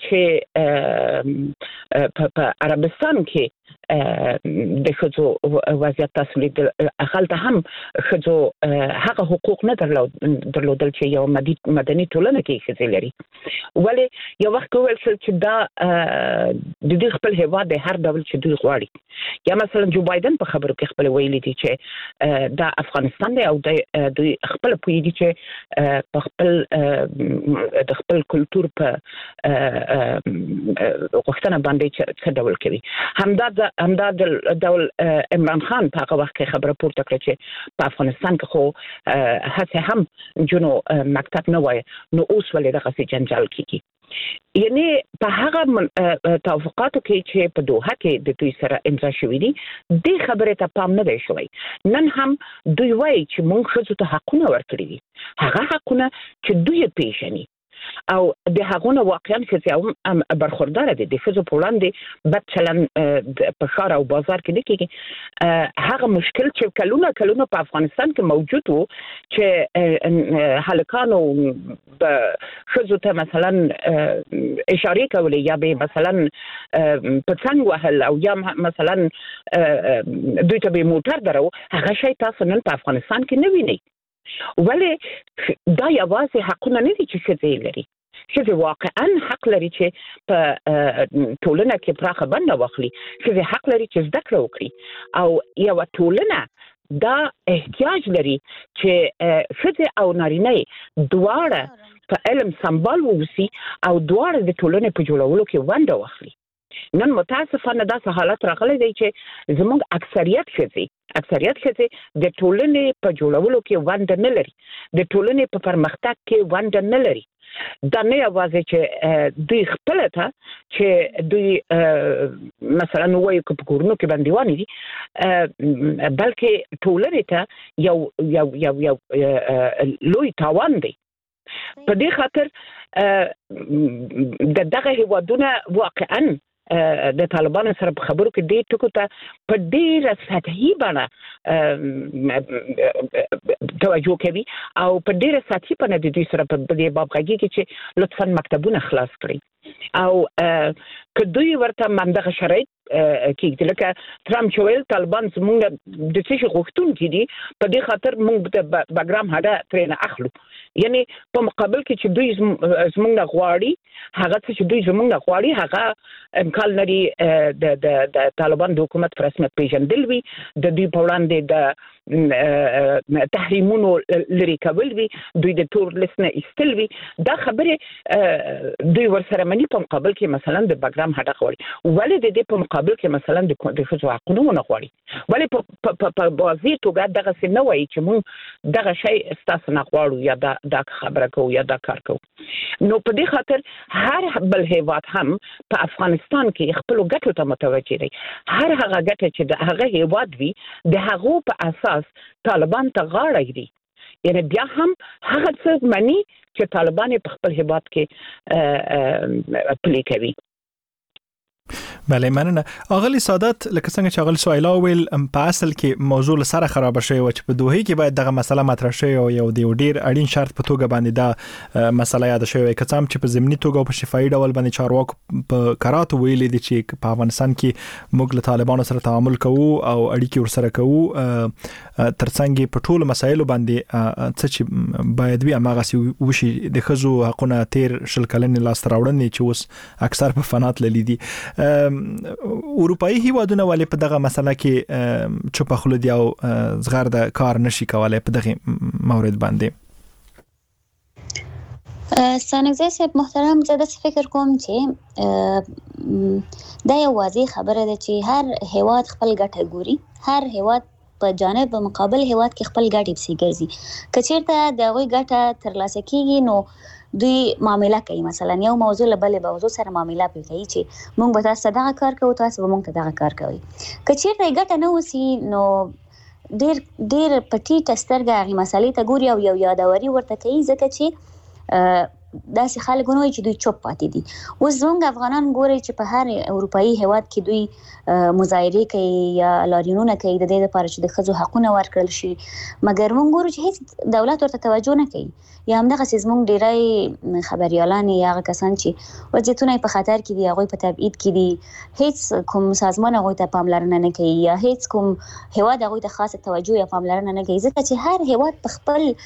چې په عربستان کې د ښځو وضعیت تاسو لیدل، هلته هم ښځو هغه حقوق نه درلودل چې یو مدني ټولنه کې ښځې لري. ولې یو وخت وویل شول چې دا د دوی خپل هیواد دی، هر ډول چې دوی غواړي. یا مثلا جو بایدن په خبرو کې خپل ویلي دي چې دا افغانستان دی او دوی خپل پوهیږي چې په خپل د خپل کلتور په غوښتنه باندې څه ډول کوي. همدا همدا ډول عمران خان په هغه وخت کې خبره پورته کړه چې په افغانستان کې خو هڅه هم جنو مکتب نه وای، نو اوس ولې دغه جنجال کیږي. یعنی په هغه توافقاتو کې چې په دوحه کې د دوی سره امضا شوي دي، دې خبرې ته پام نه دی شوی. نن هم دوی وایي چې موږ ښځو ته حقونه ورکړي دي، هغه حقونه چې دوی پیژني او د هغونه واقعا ښځې هم برخورداره دي. د ښځو په وړاندې بد چلند په ښار او بازار کې نه کېږي. هغه مشکل چې کلونه کلونه په افغانستان کې موجود و چې هلکانو به ښځو ته مثلا اشارې کولې یا به مثلا په څنګ وهل او یا مثلا دوی ته به موټر درو، هغه شی تاسو نن په افغانستان کې نه وینئ. ولې دا یوازې حقونه نه دي چې ښځې لري، ښځې واقعا حق لري چې په ټولنه کې پراخه بنده واخلي، ښځې حق لري چې زده کړه وکړي او یوه ټولنه دا احتیاج لري چې ښځې او نارینه دواړه په علم سمبال ووسي او دواړه د ټولنې په جوړولو کې ونډه واخلي. نن متاسفانه دا حالت راغلی دی چې زموږ اکثریت ښځې اکثریت ښځې د ټولنې په جوړولو کې ونډه نه لري، د ټولنې په پرمختګ کې ونډه نه لري. دا نه یوازې چې دوی خپل ته چې دوی مثلا وایي که په کورونو کې بندیوانې دي، بلکې ټولنې ته یو یو یو یو لوی تاوان دی. په دې خاطر د دغه هیوادونه واقعا د طالبانو سره په خبرو کې دې ټکو ته په ډېره سطحي بڼه توجه کوي او په ډېره سطحي بڼه د دوی سره په دې باب غږیږي چې لطفا مکتبونه خلاص کړئ او که دوی ورته همدغه شرایط کېږدي لکه ټرمپ چې ویل طالبان زموږ د څه شي غوښتونکي دي، په دې خاطر موږ د بګرام هډه ترېنه اخلو. یعنی په مقابل کې چې دوی زموږ نه غواړي هغه څه چې دوی زموږ نه غواړي هغه امکان لري د د د طالبان د حکومت په رسمیت پیژندل وي، د دوی په وړاندې د تحریمونو لرې کول وي، دوی د تور لیست نه ایستل وي. دا خبرې دوی ورسره مني. په مقابل کې مثلا د بګرام هډه غواړي، ولې د دې په مقابل کې مثلا د ښځو حقونه ونه غواړي؟ ولې په واضح توګه دغسې نه وایي چې موږ دغه شی ستاسو نه غواړو یا دا دا خبره کوو یا دا کار کوو؟ نو په دې خاطر هر بل هیواد هم په افغانستان کې خپلو ګټو ته متوجه دی. هر هغه ګټه چې د هغه هیواد وي د هغو په اساس طالبان ته غاړه ږدي. یعنی بیا هم هغه څه مني چې طالبان په خپل هیواد کې پلي کوي. بله مننه. اغلی سادات لکه څنګه چې اغلی سوایلا ویل په اصل کې موضوع سره خراب شوی و چې په دوحه کې باید دغه مسله مطرح شي او یو دی ډیر اړین شرط په توګه باندې دا مسله یاد شوی که څم چې په ضمني توګه او په شفاهي ډول باندې چارواکو په قرات ویل دي چې په افغانستان کې موږ له طالبانو سره تعامل کوو او اړیکې ورسره کوو، ترڅنګ په ټولو مسایلو باندې څه چې باید وي هغه سي وشي. د ښځو حقونه تیر شل کلنې لاس راوړنې چې اوس اکثر په فنات للی دي. اروپایي هیوادونه ولې په دغه مسله کې چوپ خوله دي او زغرده کار نشي کولای په دغه مورد باندې؟ ستانکزی صاحب محترم، زه داسې فکر کوم چې دا یو واضح خبره ده چې هر هیواد خپل ګټه ګوري، هر هیواد په جانب مقابل هیواد کې خپل ګټې پسې ګرځي. که چیرته د هغوی ګټه ترلاسه کیږي نو دوی معامله کوي، مثلا یو موضوع له بلې موضوع سره معامله پرې کوي چې موږ به تاسو ته دغه کار کوو، تاسو به موږ ته دغه کار کوئ. که چیرته یې ګټه نه وسي نو ډېر ډېر په ټیټه سترګه هغې مسلې ته ګوري او یو یادوري ورته کوي، ځکه چې داسې خلک ونه وایي چې دوی چوپ پاتې دي. اوس زموږ افغانان ګورئ چې په هر اروپایي هیواد کې دوی مظاهرې کوي یا لاریونونه کوي د دې لپاره چې د ښځو حقونه ورکړل شي، مګر موږ ګورو چې هیڅ دولت ورته توجه نه کوي. یا همدغسې زموږ ډېری خبریالان یا هغه کسان چې وضعیتونه یې په خطر کې دي هغوی په تبعید کې دي، هیڅ کوم سازمان هغوی ته پاملرنه نه کوي یا هیڅ کوم هیواد هغوی ته خاصه توجه یا پاملرنه نه کوي، ځکه چې هر هیواد په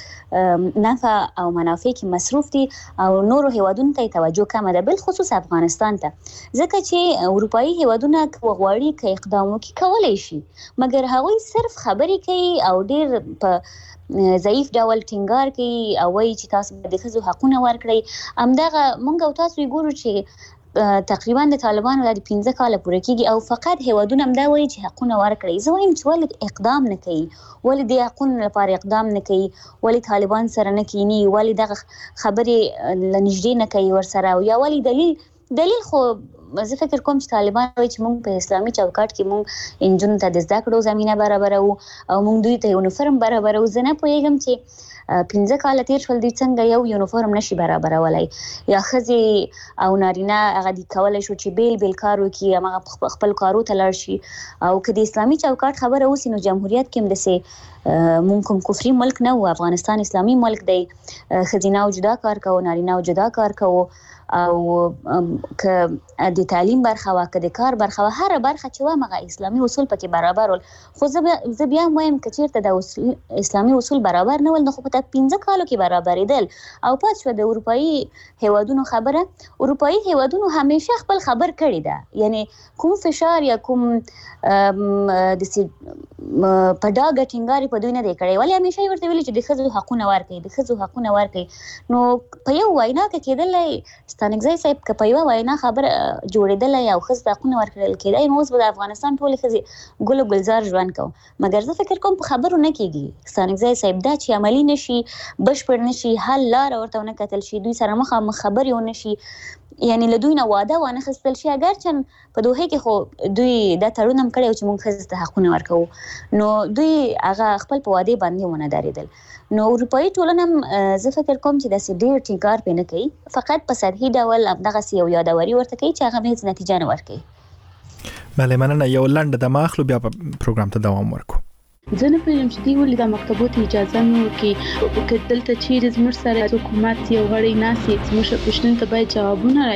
خپل نفع او منافع کې مصروف دي او نورو هیوادونو ته توجه کمه ده، بالخصوص افغانستان ته، ځکه چې اروپایي هیوادونه که وغواړي که اقدام وکړي کولی شي، مګر هغوی صرف خبرې کوي او ډېر په ضعیف ډول ټینګار کوي او وایي چې تاسو به د ښځو حقونه ورکړئ. همدغه موږ او تاسو یې ګورو چې تقریبا د طالبانو د پنځه کاله پوره کېږي او فقط هیوادونه همدا وایي چې حقونه ورکړئ. زه وایم چې ولې اقدام نه کوي، ولې د حقونو لپاره اقدام نه کوي، ولې طالبان سره نه کینی، ولې دغه خبرې له نږدې نه کوي ورسره، او یا ولې دلیل دلیل خو زه فکر کوم چې طالبان وایي چې موږ په اسلامي چوکاټ کې موږ انجونو ته د زده کړو زمینه برابرو او موږ دوی ته یونیفورم برابرو. زه نه پوهېږم چې پنځه کاله تیر شول دوی څنګه یو یونیفورم نشي برابرولی، یا ښځې او نارینه هغه دي کولی شو چې بیل بیل کار وکړي، هماغه خپل کارو ته لاړ شي. او که د اسلامي چوکاټ خبره وسي نو جمهوریت کې هم داسې موږ کوم کفري ملک نه و، افغانستان اسلامي ملک دی، ښځینه او جدا کار کوو، نارینه او جدا کار کوو، او که د تعلیم برخه وه که د کار برخه وه، هره برخه چې وه هغه اسلامي اصول پکې برابر ول. خو زه بیا هم وایم که چېرته د اسلامي اصول برابر نه ول نو خو په پنځه کالو کې برابرېدل. او پات شوه د اروپایي هیوادونو خبره، اروپایي هیوادونو همیشه خپل خبر کړې ده، یعنی کوم فشار یا کوم داسې په ډاګه ټینګار په دوی نه دی کړی، ولې همیشه یې ورته ویلي چې د ښځو حقونه ورکړئ، د ښځو حقونه ورکړئ. نو په یو وینا کې کېدلی ستانکزی صاحب که په یوه وینا خبره جوړېدل او خزه حقونه ورکړل کېدای نو اوس به د افغانستان ټول خزي ګل ګلزار ژوند کوم مګر زه فکر کوم په خبرو نه کېږي ستانکزی صاحب دا چې عملی نشي بشپړ نشي حل لار ورته نه کتل شي دوی سره مخامخ خبرې ونه شي یعنی له دوی نه واده وانه خستل شي اگر چې په دوه کې خو دوی دا تړون هم کړی چې موږ خزه ته حقونه ورکو نو دوی هغه خپل په واده باندې ونه داریدل نو اروپאי ټولنه هم زه فکر کوم چې داسې ډېر ټینګار پې نه کوي فقط په سطحي ډول همدغسې یو یادوري ورته کوي چې هغه هېڅ نتیجه نه ورکوي. بله مننه یو لنډه دمه اخلو بیا په پروګرام ته دوام ورکو. زه نه پوهېږم چې دوی ولې د مکتبو ته اجازه نه ورکوي که دلته چیرې زموږ سره حکومت یو غړی ناست وي زموږ پوښتنو ته باید جوابونه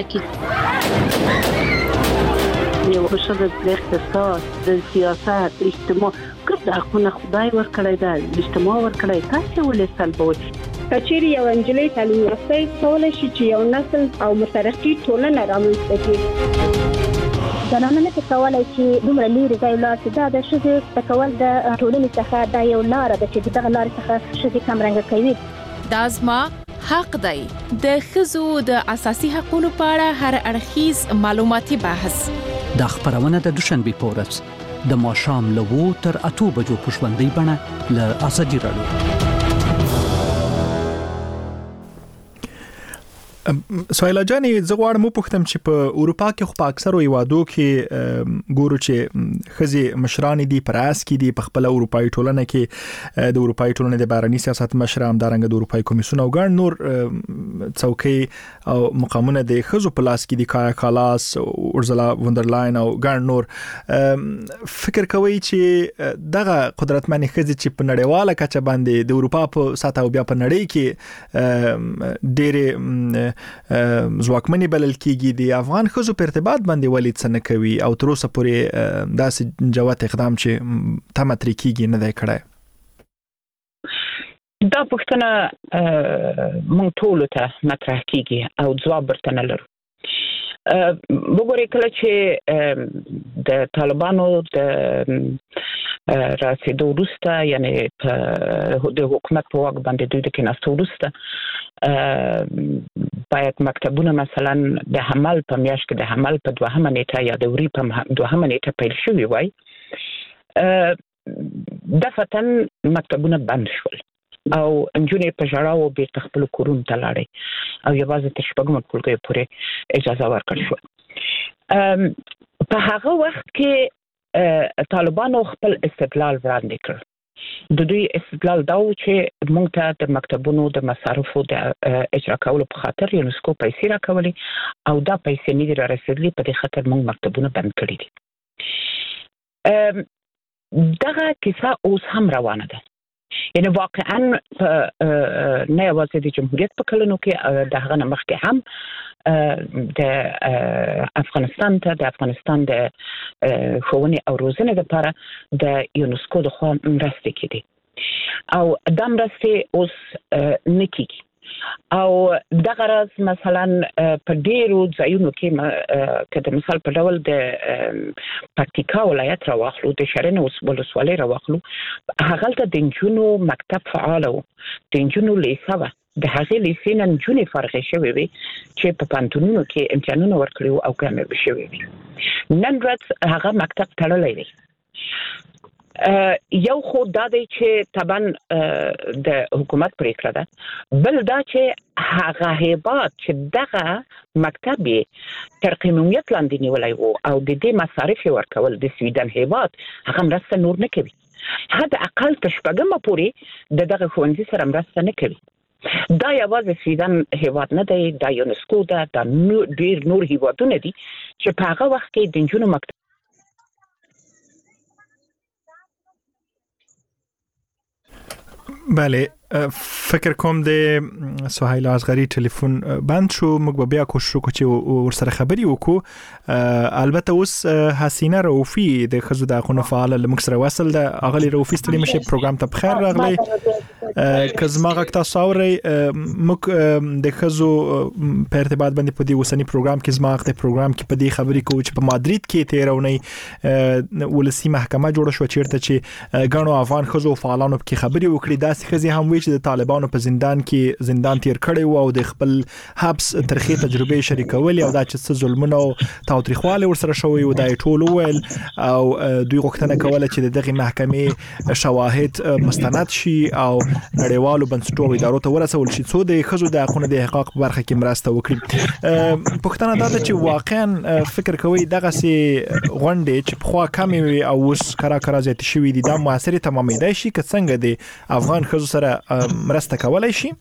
راکړي. یو ښه د اقتصاد د سیاست اجتماع ګډ حقونه خدای ورکړی ده اجتماع ورکړی تاسې ولې سلبوئ که چیرې یو نجلۍ تعلیم یافته کولی شي چې یو نسل او مترقي ټولنه رامنځته کړي. زنانه نه کولای چې دومره لري ځای لاړ شي دا د ښځې تکول د ټولنې څخه دا یو لار ده چې دغه لار څخه ښځې کمرنګه کوي. دا زما حق دی د ښځو د اساسي حقوقو په اړه هر اړخیز معلوماتي بحث د خبرونه د دوشنبه په ورځ د ماښام له وو تر اته بجو په ژوندۍ بڼه له ازادي راډیو. سویلا جانې زه غواړم وپوښتم چې په اروپا کې خو په اکثرو هیوادو کې ګورو چې ښځې مشران دي په راس کې دي په خپل اروپאי ټولنه کې د اروپאי ټولنې د بهرني سیاست مشر همدارنګه د اروپאי کمیسیون او ګڼ نور څوکۍ او مقامونه د ښځو په لاس کې دي کایا کالاس اورزلا وندرلاین او ګڼ نور. فکر کوي چې دغه قدرتمن ښځې چې په نړیواله کچه باندې د اروپا په سطح او بیا په نړۍ کې ډېرې ځواکمنې بلل کېږي د افغان ښځو په ارتباط باندې ولې څه نه کوي او تر اوسه پورې داسې جوت اقدام چې تمه ترې کېږي نه دی کړی. دا پوښتنه موږ ټولو ته مطرح کېږي او ځواب ورته نه لرو. وګورئ کله چې د طالبانو د راسېدو وروسته یعنی د حکومت په واک باندې دوی د کېناستو وروسته باید مکتبونه مثلا د حمل په میاشت کې د حمل په دوهمه نیټه یا د وری په دوهمه نیټه پیل شوي وای دفعتاً مکتبونه بند شول او انجونې په ژړاو بیرته خپل کورونو ته لاړې او یوازې تر شپږمه ټولګیو پورې اجازه ورکړل شوه. په هغه وخت کې طالبانو خپل استدلال وړاندې کړ. د دوی استدلال دا و چې موږ ته د مکتبونو د مصارفو د اجرا کولو په خاطر یونسکو پیسې راکولې او دا پیسې نه دي رارسېدلې په دې خاطر موږ مکتبونه بند کړي دي. دغه کیسه اوس هم روانه ده. یعنی واقعا نه یوازې د جمهوریت په کلونو کې د هغه نه مخکې هم د افغانستان ته د افغانستان د ښوونې او روزنې لپاره د یونسکو د خوا مرستې کېدې او دا مرستې اوس نه کېږي او دغه راز مثلا په ډیرو ځایونو کې که د مثال په ډول د پکتیکا ولایت راواخلو د شرن ولسوالۍ راواخلو هغلته د نجونو مکتب فعال و د نجونو لیسه وه د هغې لیسې نه نجونې فارغې شوې وې چې په پوهنتونونو کې امتحانونه ورکړي او کامیابه شوې وې. نن ورځ هغه مکتب تړلی دی. یو خو دا دی چې طبعا د حکومت پریکړه ده بل دا چې هغه هیواد چې دغه مکتب تر قانونیت لاندې نیولی و او د دې مصارف ورکول د سویډن هیواد هغه مرسته نور نه کوي حد اقل تر شپږمه پورې د دغه ښوونځي سره مرسته نه کوي. دا یوازې سویډن هیواد نه دی دا یونسکو ده دا ډیر نور هیوادونه دي چې په هغه وخت کې د نجونو مکتب بله فکر کوم د سهیل اصغری ټلیفون بند شو موږ بیا کوشش وکړو چې ورسره خبري وکړو. البته اوس حسینه رؤفی د خزو د حقوقو فعال لمک سره وصل ده. اغلی رؤفی ستړي مشه پروګرام ته بخیر راغلی. کزما غک تاسو اوري موږ د خزو په ارتباط باندې په دې وسنی پروګرام کې زما غته پروګرام کې په دې خبري کوو چې په مادرید کې تیرونی ولسی محکمه جوړه شو چیرته چې غنو افغان خزو فعالانو کې خبري وکړي داسې خزي هم وی چې د طالبانو په زندان کې زندان تیر کړی و او د خپل حبس ترخی تجربه شریکولې او دا چې څه ظلمونه او تاوتریخواله ورسره شوی و د ټول ویل او دوی غوښتنه کوله چې دغه محکمې شواهد مستند شي او نړیوالو بنسټونو ادارو ته ورسول شي څو د خزو د حقوقو د احقاق په برخه کې مرسته وکړي. پښتنه دا چې واقعا فکر کوي دغه سي غونډې چې په خوا کمی وي او اوس کرا کرا زیات شوی دي د موثرې تمامېدای شي که څنګه د افغان خزو سره مرسته کولای شي.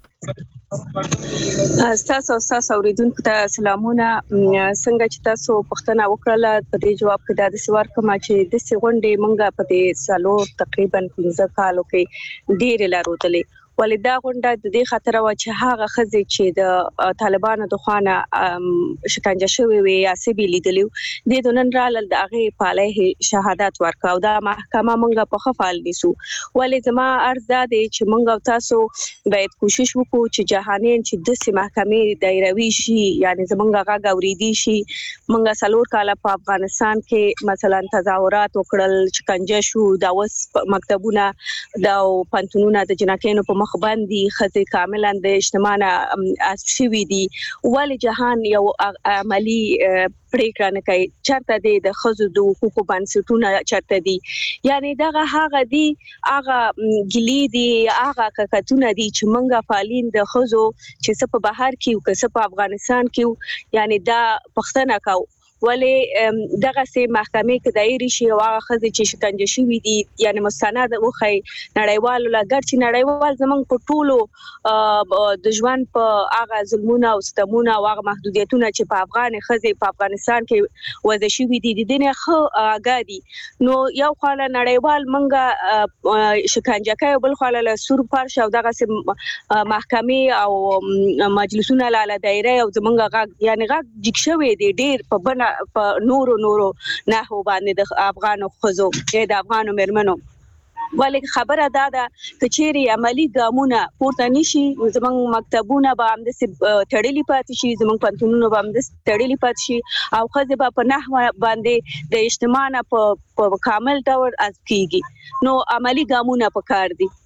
تاسو تاسو اوریدونکو ته سلامونه. څنګه چې تاسو پښتنه وکړه په دې جواب کې د سوار کما چې د سغونډې منګه په دې سالو تقریبا پنځه کالو کې ډېر لارودلې ولې دا غونډه د دې خاطر و چې هغه خزي چې د طالبانو د خوانه شکنجه شوی وي یا سبي لیدلې د دونن رال د هغه پاله شهادت ورکاو دا محکمه مونږه په خفال نیسو ولې زما ارز ده چې مونږ تاسو باید کوشش وکړو چې جهانین چې د سي محکمې دایروي شي یعنی زمونږه غا غوریدي شي. مونږه سلور کاله په افغانستان کې مثلا تظاهرات وکړل شکنجه شو دا وس مکتبونه دا پنتونونه د جنکینو په مخ باندې خزي کاملا د اجتماعنا اسوي دي ولې جهان یو عملی پریکړه نه کوي چرته د خزو د حقوقو بنسټونه چرته دي یعنی دغه هغه دي هغه ګلی دي هغه ککتونه دي چې منګه فعالین د خزو چې څه په بهر کې او څه په افغانستان کې یعنی دا پښتنه کو ولې دغه سي محکمې کې دایري شي او هغه خزي چې شکنجه شوی دي یعنی مستند وخی نړیوال لګر چې نړیوال زمنګ په ټولو د ژوند په هغه ظلمونه او ستمونه او هغه محدودیتونه چې په افغان خزي په افغانستان کې وځي شوی دي د دنیا خو اگادي نو یو خاله نړیوال منګه شکنجه کوي بل خاله سور پارش او دغه سي محکمې او مجلسونه لاله دایره او زمنګ یعنی غا جګ شوی دي ډیر په بنا په نورو نورو نه هو باندې د افغانو خزو د افغانو مرمنو ولې خبره ده د کچيري عملی ګامونه پورته نشي زمونږ مکتبونه به هم د تړلې پاتې شي زمونږ پنتونونه به هم د تړلې پاتې شي او خزه به په نحوه باندې د اجتماع په کامل ډول از کیږي نو عملی ګامونه پکار دي.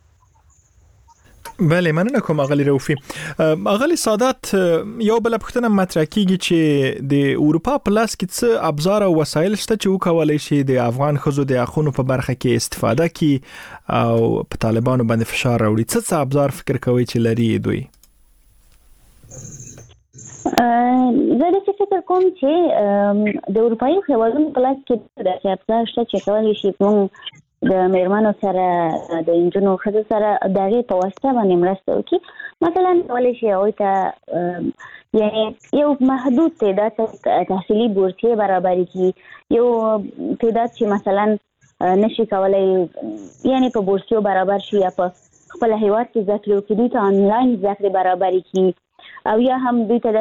بله مننه کوم اغلی روفي. اغلی سادات یو بل پښتنه مطرح کیږي چې د اروپا پلاس کې څه ابزار او وسایل شته چې وکولای شي د افغان خزو د اخونو په برخه کې استفاده کی او په طالبانو باندې فشار راوړي څه څه ابزار فکر کوي چې لري دوی؟ زه د فکر کوم چې د اروپایي هیوادونو پلاس کې د ابزار شته چې کولای شي موږ د میرمنو سره د انجونو خزو سره دغه په واسطه باندې مرسته وکړي مثلا ولې شي او ته یعنی یو محدود تعداد تحصیلي بورسیه برابر کی یو تعداد چې مثلا نشي کولای یعنی په بورسیو برابر شي یا په خپل هیواد کې ذکر وکړي ته انلاین ذکر برابر کی او یا هم دوی ته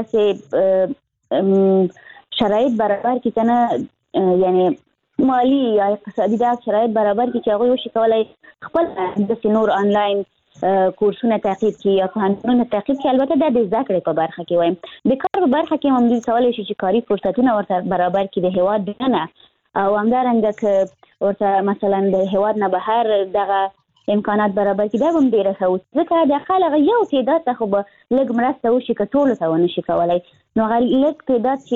د شرایط برابر کی کنه یعنی مالی یا اقتصادي د شرایط برابر کی چې هغه وشي کولای خپل د نور انلاین کورسونه تعقیب کی یا فهمونه تعقیب کی البته د ذکر په برخه کې وایم د کار په برخه کې هم د سوال شي چې کاری فرصتونه ورته برابر کی د هواد نه او همدارنګه ک ورته مثلا د هواد نه بهر دغه امکانات برابر کی دا هم ډیره ښه ځکه د خلک یو تعداد ته خو لږ مرسته وشي کټول ته ونه شي کولای نو غل لږ تعداد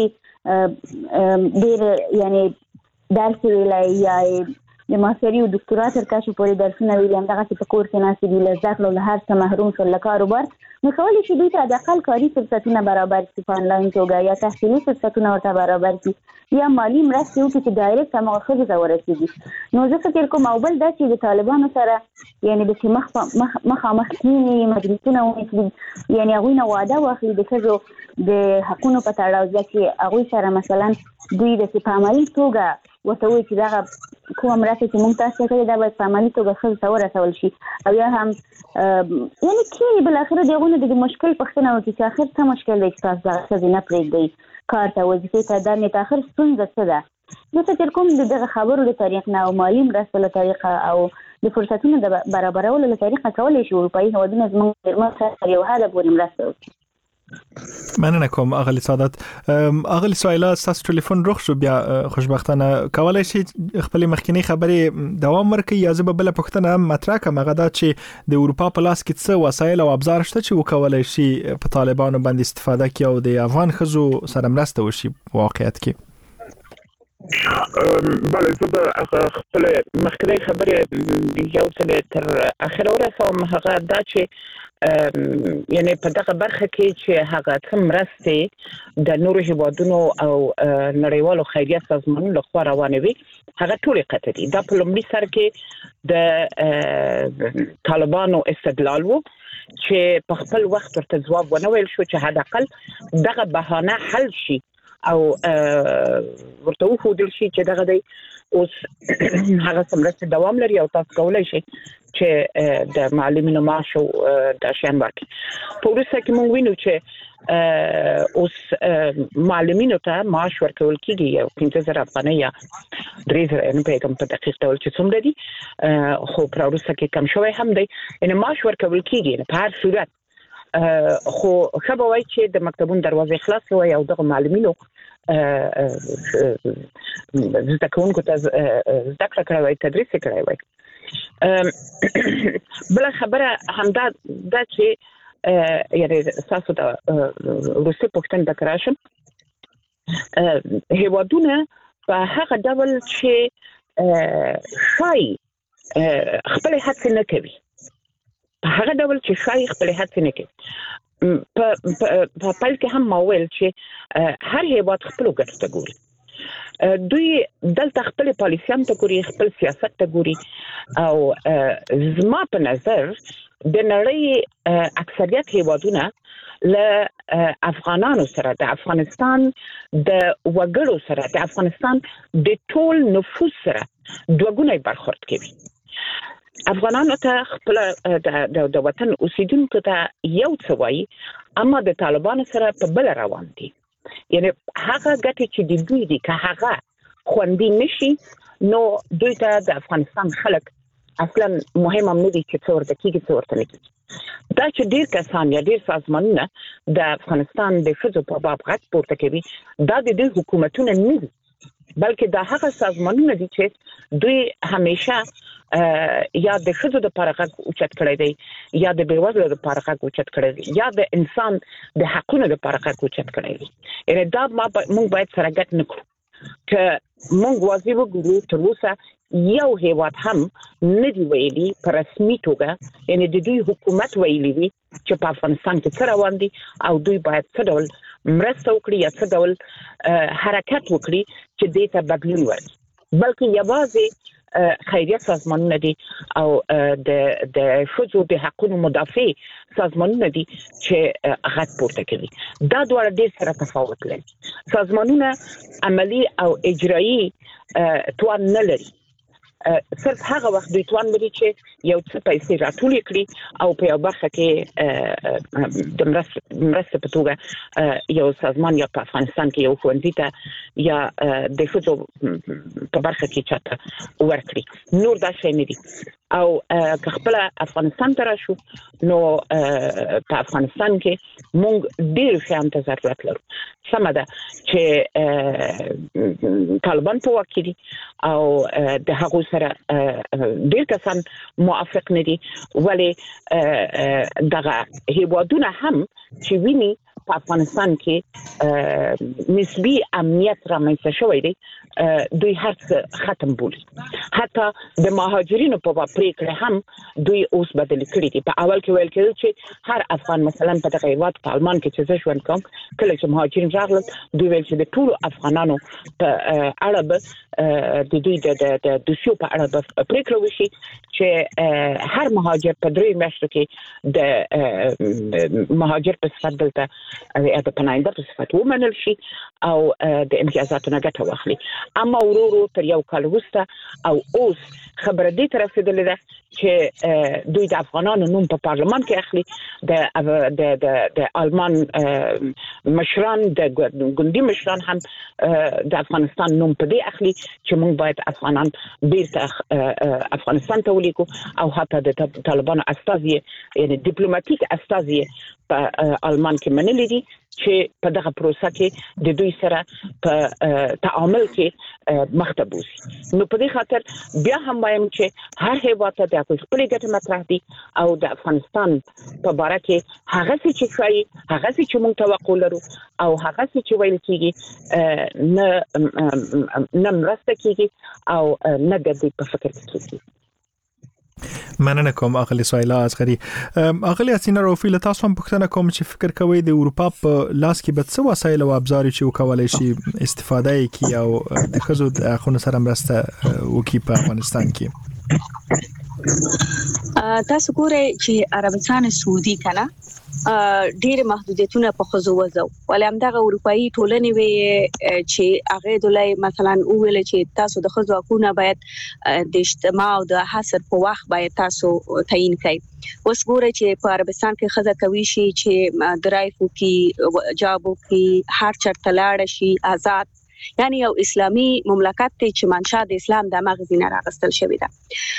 چې ډیر یعنی درس ویلای یا د ماستری او دکتورا تر کاشو پورې درسونه ویل هم دغه په کور کې ناسي دي لزاک له هر څه محروم شول کاروبار نو کولای شي دوی ته د اقل کاری فرصتونه برابر کړي په انلاین توګه یا تحصیلي فرصتونه ورته برابر کړي یا مالی مرستې وکړي چې ډایرکټ هم خپل ځای ورسېږي نو زه فکر کوم او بل دا چې د طالبانو سره یعنی د مخ مخ مخ کینی مجلسونه وکړي یعنی هغه نه وعده واخلي د خزو د حقوقو په تړاو ځکه هغه سره مثلا دوی د سپامالي توګه وته وی چې دا کوم راته چې مونږ تاسو کړی دا به سامانی توګه خل څور رسول شي او یا هم یعنی کې بل اخر دغه د مشکل پښتنه و چې اخر څه مشکل دی چې تاسو ځکه نه پرېږدي کار ته وظیفه ته د نه تاخر ستونزه څه ده زه فکر کوم دغه خبرو له طریق نه او مالی مرسته له طریقه او د فرصتونو د برابرولو له طریقه کولای شي اروپایي هیوادونه زموږ سره یو هدا پورې مرسته وکړي. مننه کوم اغلی سعادت. اغلی سویلا تاسو ټلیفون روغ شو بیا خوشبختانه کولای شي خپل مخکینی خبرې دوام ورکړي یا زه به بل پښتنه هم مطرح کوم هغه دا چې د اروپا په لاس کې څه وسایل او ابزار شته چې وکولای شي په طالبانو باندې استفاده کړي او د افغان خزو سره مرسته وشي په واقعیت کې. بله زه به خپل مخکینی خبرې یو څه تر اخره ورسوم. هغه دا چې یعنی په دغه برخه کې چې هغه څه مرستې د نورو هیوادونو او نړیوالو خیریه سازمانونو لخوا روانې وي هغه ټولې قطعي دي. دا په لومړي سر کې د طالبانو استدلال وو چې په خپل وخت ورته ځواب ونه ویل شو چې حد اقل دغه بهانه حل شي او ورته وښودل شي چې دغه دی اوس هغه سمرسته دوام لري او تاسو کولای شئ چې د معلمینو معاش او د شیان ورکړي. په وروسته کې موږ وینو چې اوس معلمینو ته معاش ورکول کېږي یو پنځه زره افغانۍ یا درې زره، نه پوهېږم په دقیق ډول چې څومره دي، خو په وروسته کې کم شوی هم دی. یعنې معاش ورکول کېږي په هر صورت، خو ښه به وایي چې د مکتبونو دروازې خلاصې وای او دغه معلمینو زده کوونکو ته زده کړه کړې وای، تدریس یې کړی وای. بله خبره همدا ده چې یعنې ستاسو د وروستۍ پوښتنې ته که راشم، هیوادونه په هغه ډول چې ښایي خپلې هڅې نه کوي، په هغه ډول چې ښایي خپلې هڅې نه کوي. په پیل کې هم ما ویل چې هر هیواد خپلو ګټو ته ګوري. دوی دلته خپل پالیسیان ته ګوري، خپل سیاست ته ګوري او زما په نظر د نړۍ اکثریت هیوادونه له افغانانو سره، د افغانستان د وګړو سره، د افغانستان د ټول نفوس سره دوه برخورد کوي. افغانانو ته خپل د وطن اوسیدونکو ته یو څه وایي، اما د طالبانو سره په بل روان دي. یعنی هغه ګټې چې د دوی دي که هغه خوندي نشي نو دوی ته د افغانستان خلک اصلا مهم هم نه دي چې څه ورته کېږي څه ورته نه کېږي. دا چې ډېر کسان یا ډېر سازمانونه د افغانستان د ښځو په باب غږ پورته کوي، دا د دوی حکومتونه نه دي، بلکې دا هغه سازمانونه دي چې دوی همیشه یا د ښځو دپاره غږ اوچت کړی دی، یا د بېوزلو دپاره غږ اوچت کړی دی، یا د انسان د حقونو دپاره غږ اوچت کړی دی. یعنې دا موږ باید سره ګډ نه کړو. که موږ واضح وګورو تر اوسه یو هیواد هم نه دی ویلي په رسمي توګه، یعنې د دوی حکومت ویلي وي چې په افغانستان کې څه روان دي او دوی باید څه ډول مرسته وکړي یا څه ډول حرکت وکړي چې دې ته بدلون ورکړي، بلکې یوازې خیریه سازمانونه دي او د د ښځو د حقونو مدافع سازمانونه دي چې غږ پورته کوي. دا دواړه ډېر سره تفاوت لري. سازمانونه عملی او اجرایي توان نه لري، صرف هغه وخت دوی توان لري چې یو څه پیسې راټولې کړي او په یو برخه کې د مرستې په توګه یو سازمان یا په افغانستان کې یو ښوونځي ته یا د ښځو په برخه کې چاته ورکړي. نور دا شی نه دي. او که خپله افغانستان ته راشو نو په افغانستان کې موږ ډېر شیانو ته ضرورت لرو. سمه ده چې طالبان په واک کې دي او د هغو سره ډېر کسان موافق نه دي، ولې دغه هیوادونه هم چې ویني په افغانستان کې نسبي امنیت رامنځته شوی دی، دوی هر څه ختم بولي. حتی د مهاجرینو په باب پرېکړې هم دوی اوس بدلې کړي دي. په اول کې ویل کېدل چې هر افغان مثلا په دغه هیواد په المان کې چې زه ژوند کوم، کله چې مهاجرین راغلل دوی ویل چې د ټولو افغانانو په اړه به د دوی د دوسیو په اړه به پرېکړه وشي چې هر مهاجر په درې میاشتو کې د مهاجر په صفت دلته د پناهنده په صفت ومنل شي او د امتیازاتو نه ګټه واخلي. اما ورو ورو تر یو کال وروسته او اوس خبره دې ته رسېدلې ده چې دوی د افغانانو نوم په پارلمان کې اخلي، د د د د آلمان مشران، د ګوندي مشران هم د افغانستان نوم په دې اخلي چې موږ باید افغانان بیرته افغانستان ته ولیږو، او حتی د طالبانو استازي یعنی ډیپلوماټیک استازي په آلمان کې منلي دي چې په دغه پروسه کې د دوی سره په تعامل کې مخته بوزي. نو په دې خاطر بیا هم وایم چې هر هیواد ته د خپل ګټې مطرح دي او د افغانستان په باره کې هغه څه چې ښایي هغه څه چې موږ توقع لرو او هغه څه چې ویل کېږي نه نه مرسته کېږي او نه د دې په فکر کې کېږي. مننه کوم اغلی سویلا اصغری. اغلی اسینه روفی له تاسو هم پوښتنه کوم چې فکر کوئ د اروپا په لاس کې به څه وسایل او ابزار چې وکولای شي استفاده کوي او د خزو د اخونو سره مرسته وکړي په افغانستان کې. تاسو ګورئ چې عربستان سعودي کنه ډېر محدودیتونه په خزو وځو ولې همدغه اروپאי ټولنې وي چې هغه دلای مثلا ویل چې تاسو د خزو حقوقونه باید د اجتماع او د حصر په وخت باید تاسو تعیین کړئ. اوس ګورئ چې په عربستان کې خزه کوي شي چې درایفو کې جابو کې هر چرته لاړ شي آزاد، یعنی یو اسلامی مملکت ته چې منشأ د اسلام د مغزینه راغستل شوی ده.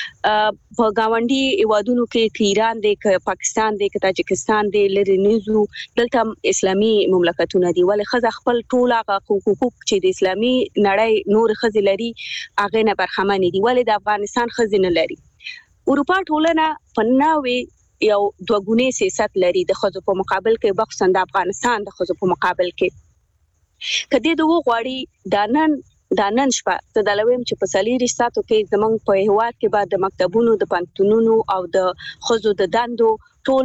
په گاونډي ایوادونو کې ک ایران دی ک پاکستان دی ک تاجکستان دی لری نیزو دلته اسلامی مملکتونه دي ولې خزه خپل ټول حقوق چې د اسلامی نړۍ نور خزه لري هغه نه برخمن دي ولې د افغانستان خزه نه لري. اروپا ټولنه فناوي یو دوګونی سیاست لري د خزو په مقابل کې بخښن د افغانستان د خزو په مقابل کې کدی دوه غواړي دانن دانن شپه ته دلویم چې په ساليري ساتو کې زمنګ په هواد کې بعد د مکتبونو د پانتونونو او د خزو د دندو ټول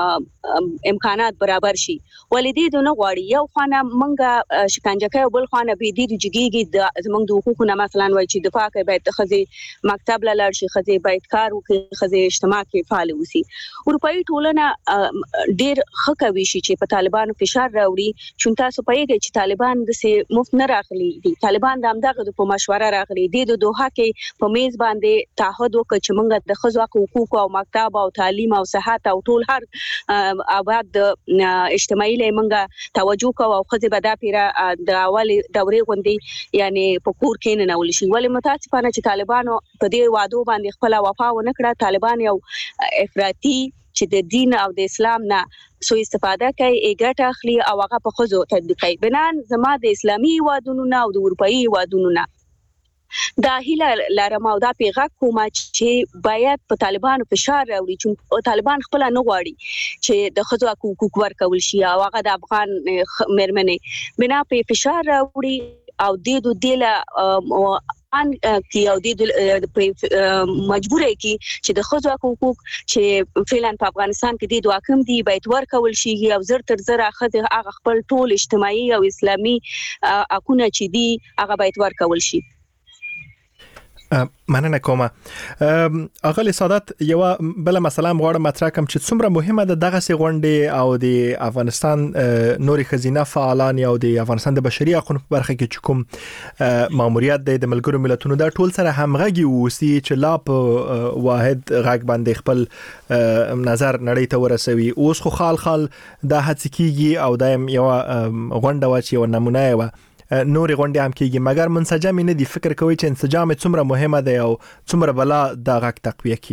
امکانات برابر شي ولې دې نه غواړي یو خانه منګه شکنجه کوي بل خانه به دې جګيږي د زمنګ د حقوقو نه مثلا وای چې دفاع کوي باید خزي مکتب لاله شي خزي باید کار وکړي خزي اجتماع کې فعال وسی. اروپאי ټولنه ډېر خکوي شي چې په طالبانو فشار راوړي چې تاسو پېږئ چې طالبان د سي مفت نه راغلي دي. طالبان د امدغه په مشوره راغلي دي د دوحه کې په میز باندې تعهد وکړي چې موږ د خزو حقوق او مکتب او تعلیم او صحت ټول هر آباد اجتماعي لمنګه توجه کوو او خزه به دا پیره د اول دورې غوندي یعنی په کور کې نه نول شي ولې متاسفانه چې طالبانو په دې وادو باندې خپل وفا ونه کړه. طالبان یو افراطي چې د دین او د اسلام نه سو استفاده کوي ایګټ اخلي او هغه په خزو تطبیقي بنان زما د اسلامي وادونو نه او د اروپאי وادونو نه دا هیله لرم او دا پیغام کوم چې باید په طالبانو فشار راوړي چې طالبان خپل نه غواړي چې د خزو حقوق ورکول شي او هغه د افغان مېرمنې بنا په فشار راوړي او د دوی د ان کی او د مجبورای کی چې د خزو حقوق چې فعلا په افغانستان کې د حکم دی باید ورکول شي او زر تر زر اخذ هغه خپل ټول اجتماعي او اسلامي حقوقونه چې دی هغه باید ورکول شي. مننه کومه. اغلی سادات یو بل مثلا غواړم مطرح کوم چې څومره مهمه ده دغه سي غونډه او د افغانستان نوري خزینه فعالان او د افغانستان د بشري حقوقو په برخه کې کوم ماموریت د ملګرو ملتونو د ټول سره همغږي وسی چې لا په واحد غاګ باندې خپل نظر نړۍ ته ورسوي. اوس خو خال خال د هڅه کیږي او دایم یو غونډه واچي او نمونه و نوري غونډه هم کیږي مګر منسجم نه دي. فکر کوي چې انسجام څومره مهمه ده او څومره بلا د غاک تقویه کی.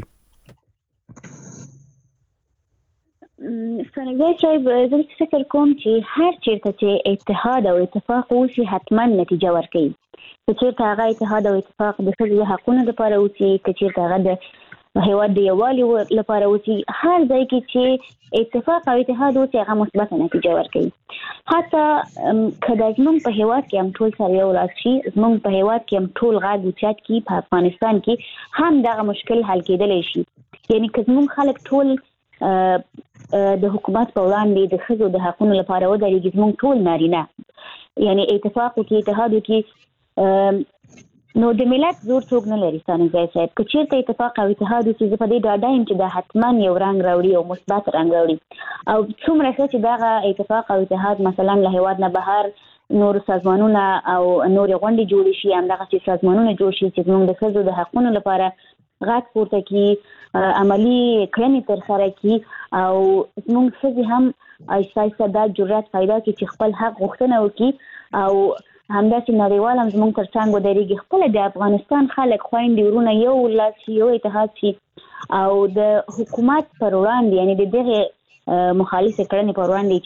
څنګه چې زه فکر کوم چې هر چیرته چې اتحاد او اتفاق وشي حتما نتیجه ورکوي. چې چیرته هغه اتحاد او اتفاق د ښځو حقوقو لپاره وشي چې چیرته هغه د هیواد د یووالي لپاره وشي هر ځای کې چې اتفاق او اتحاد وشي هغه مثبت نتیجه ورکوي. حتی کله زموږ په هیواد کې هم ټول سره یو لاس شي زموږ په هیواد کې هم ټول غاډ اوچات کی په افغانستان کې هم دغه مشکل حل کېدلی شي. یعنی که زموږ خلک ټول د حکومت په وړاندې د ښځو د حقوقو لپاره ودرېږي زموږ ټول نارینه یعنی اتفاق وکړي اتحاد وکړي نو د ملت زور څوک نه لري. څنګه صاحب که چیرته اتفاق او اتحاد وکړي په دې ډاډه یم چې دا حتما یو رنګ راوړي او مثبت رنګ راوړي او څومره چې دا اتفاق او اتحاد مثلا له هیواد نه بهر نور سازمانونه او نور غونډې جوړ شي هم دغه چې سازمانونه جوړ شي چې موږ د ښځو د حقوقو لپاره غږ پورته کړي عملی کړنې ترسره کړي او موږ ښځې هم آیسته آیسته دا جرأت پیدا کړي چې خپل حق غوښتنه وکړي او همداسې نړیوال هم زموږ تر څنګ ودرېږي. خپل د افغانستان خلک خویندې ورونه یو لاس شي یو اتحاد شي او د حکومت پر وړاندې یعنی د دغه مخالفه کړنې پر وړاندې چې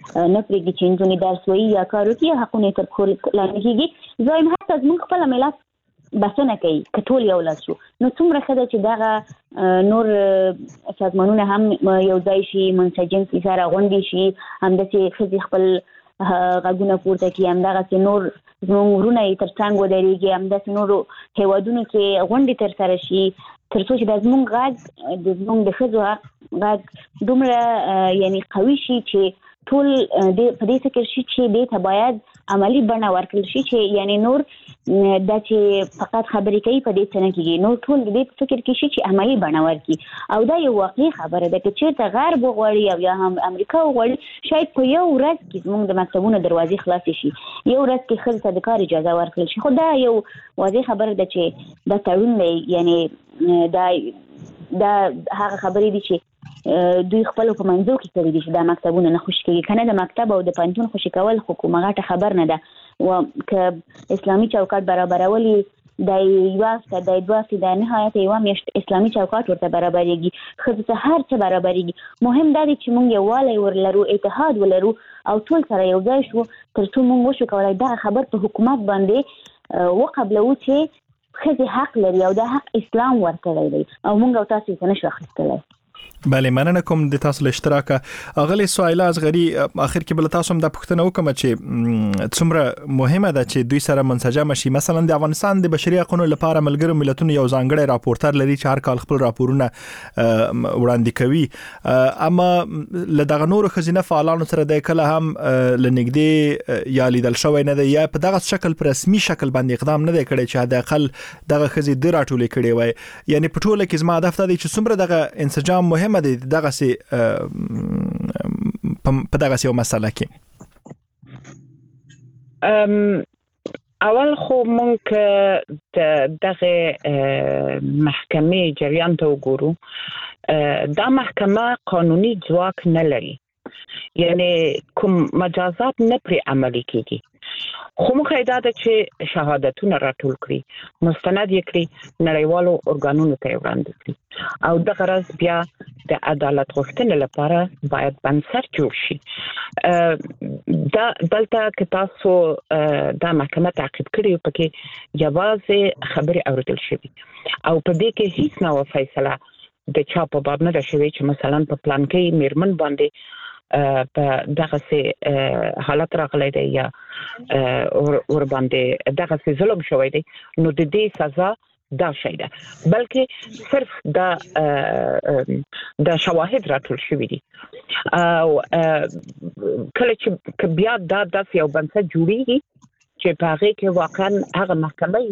نه پرېږدي چې نجونې درس وایي یا کار وکړي حقونه تر پښو لاندې کېږي. زایم حتی زموږ خپله ملت بسنه کوي که ټول یو لاس شو نو څومره ښه ده چې دغه نور سازمانونه هم یو ځای شي، منسجم شي، سره غونډې شي، همداسې ښځې خپل غږونه پورته کړي، همدغسې نور زموږ وروڼه یې تر څنګ ودرېږي، همداسې نورو هیوادونو کې غونډې ترسره شي تر څو چې دا زموږ غږ د زموږ د ښځو غږ دومره یعنی قوي شي چې ټول په دې فکر شي چې دې ته باید عملی بڼه ورکړل شي چې یعنی نور دا چې فقط خبرې کوي په دې څه نه کېږي، نور ټول دې په فکر کې شي چې عملی بڼه ورکړي. او دا یو واقعي خبره ده که چېرته غرب وغواړي او یا هم امریکا وغواړي شاید په یو ورځ کې زموږ د مکتبونو دروازې خلاصې شي، یو ورځ کې ښځو ته د کار اجازه ورکړل شي. خو دا یو واضح خبره ده چې دا تړون دی، یعنی دا دا هغه خبرې دي چې دوی خپل په منځو کې کړی دي چې دا مکتبونه نه خوشي کوي، کنه د مکتب او د پوهنتون خوشي کول خو کومه غټه خبر نه ده. و که اسلامي چوکاټ برابرولي د یو هفته د دوه هفتې د نهایت یوه میاشت اسلامي چوکاټ ورته برابرېږي، ښځو ته هر څه برابرېږي. مهم دا دی چې موږ یووالی ورلرو، اتحاد ولرو او ټول سره یو ځای شو تر څو موږ وشو کولی دغه خبر په حکومت باندې وقبلوو چې ښځې حق لري او دا حق اسلام ورکړی دی او موږ او تاسو یې نشو اخیستلی. بله مننه کوم د تاسو له اشتراک. اغلی سوایله اصغری اخر کې بل تاسو هم د پښتنه وکم چې څومره مهمه ده چې دوی سره منسجم شي. مثلا د افغانستان د بشري حقوقو لپاره ملګرو ملتونو یو ځانګړی راپورټر لري چې هر کال خپل راپورونه وړاندې کوي، اما له دغه نورو خزینه فعالانو سره د کله هم لنګدې یا لیدل شوی نه دی یا په دغه شکل پر رسمي شکل باندې اقدام نه دی کړی چې د اقل دغه خزې د راټولې کړي وای. یعنی په ټوله کې زما هدف دی چې څومره دغه انسجام مهمه دی دغه سي په دغه سي مسله کې. اول خو مونږ د دغه محکمې جریان ته وګورو، دا محکمه قانوني ځواک نه لري، یعنی کوم مجازات نه پرې عملي کیږي، خو موږ دا ده چې شهادتونه راټول کړي، مستند یې کړي، نړیوالو ارګانونو ته وړاندې کړي او د غرض بیا د عدالت غوښتنې لپاره باید بنسټ جوړ شي. دا دلته که تاسو دا محکمه تعقیب کړي پکې یوازې خبرې اوریدل شوي او په دې کې هیڅ نه و فیصله د چا په باب نه ده شوې چې مثلا په پلان کې میرمن باندې په دغه سي حالت راغلی دی یا ور باندې دغه سي ظلم شوی دی، نو د دې سزا دا شي ده، بلکې صرف دا د شواهد راټول شوی دي او کله چې بیا دا د یو بنسټ جوړیږي چې په هغه کې واقعا هغه محکمه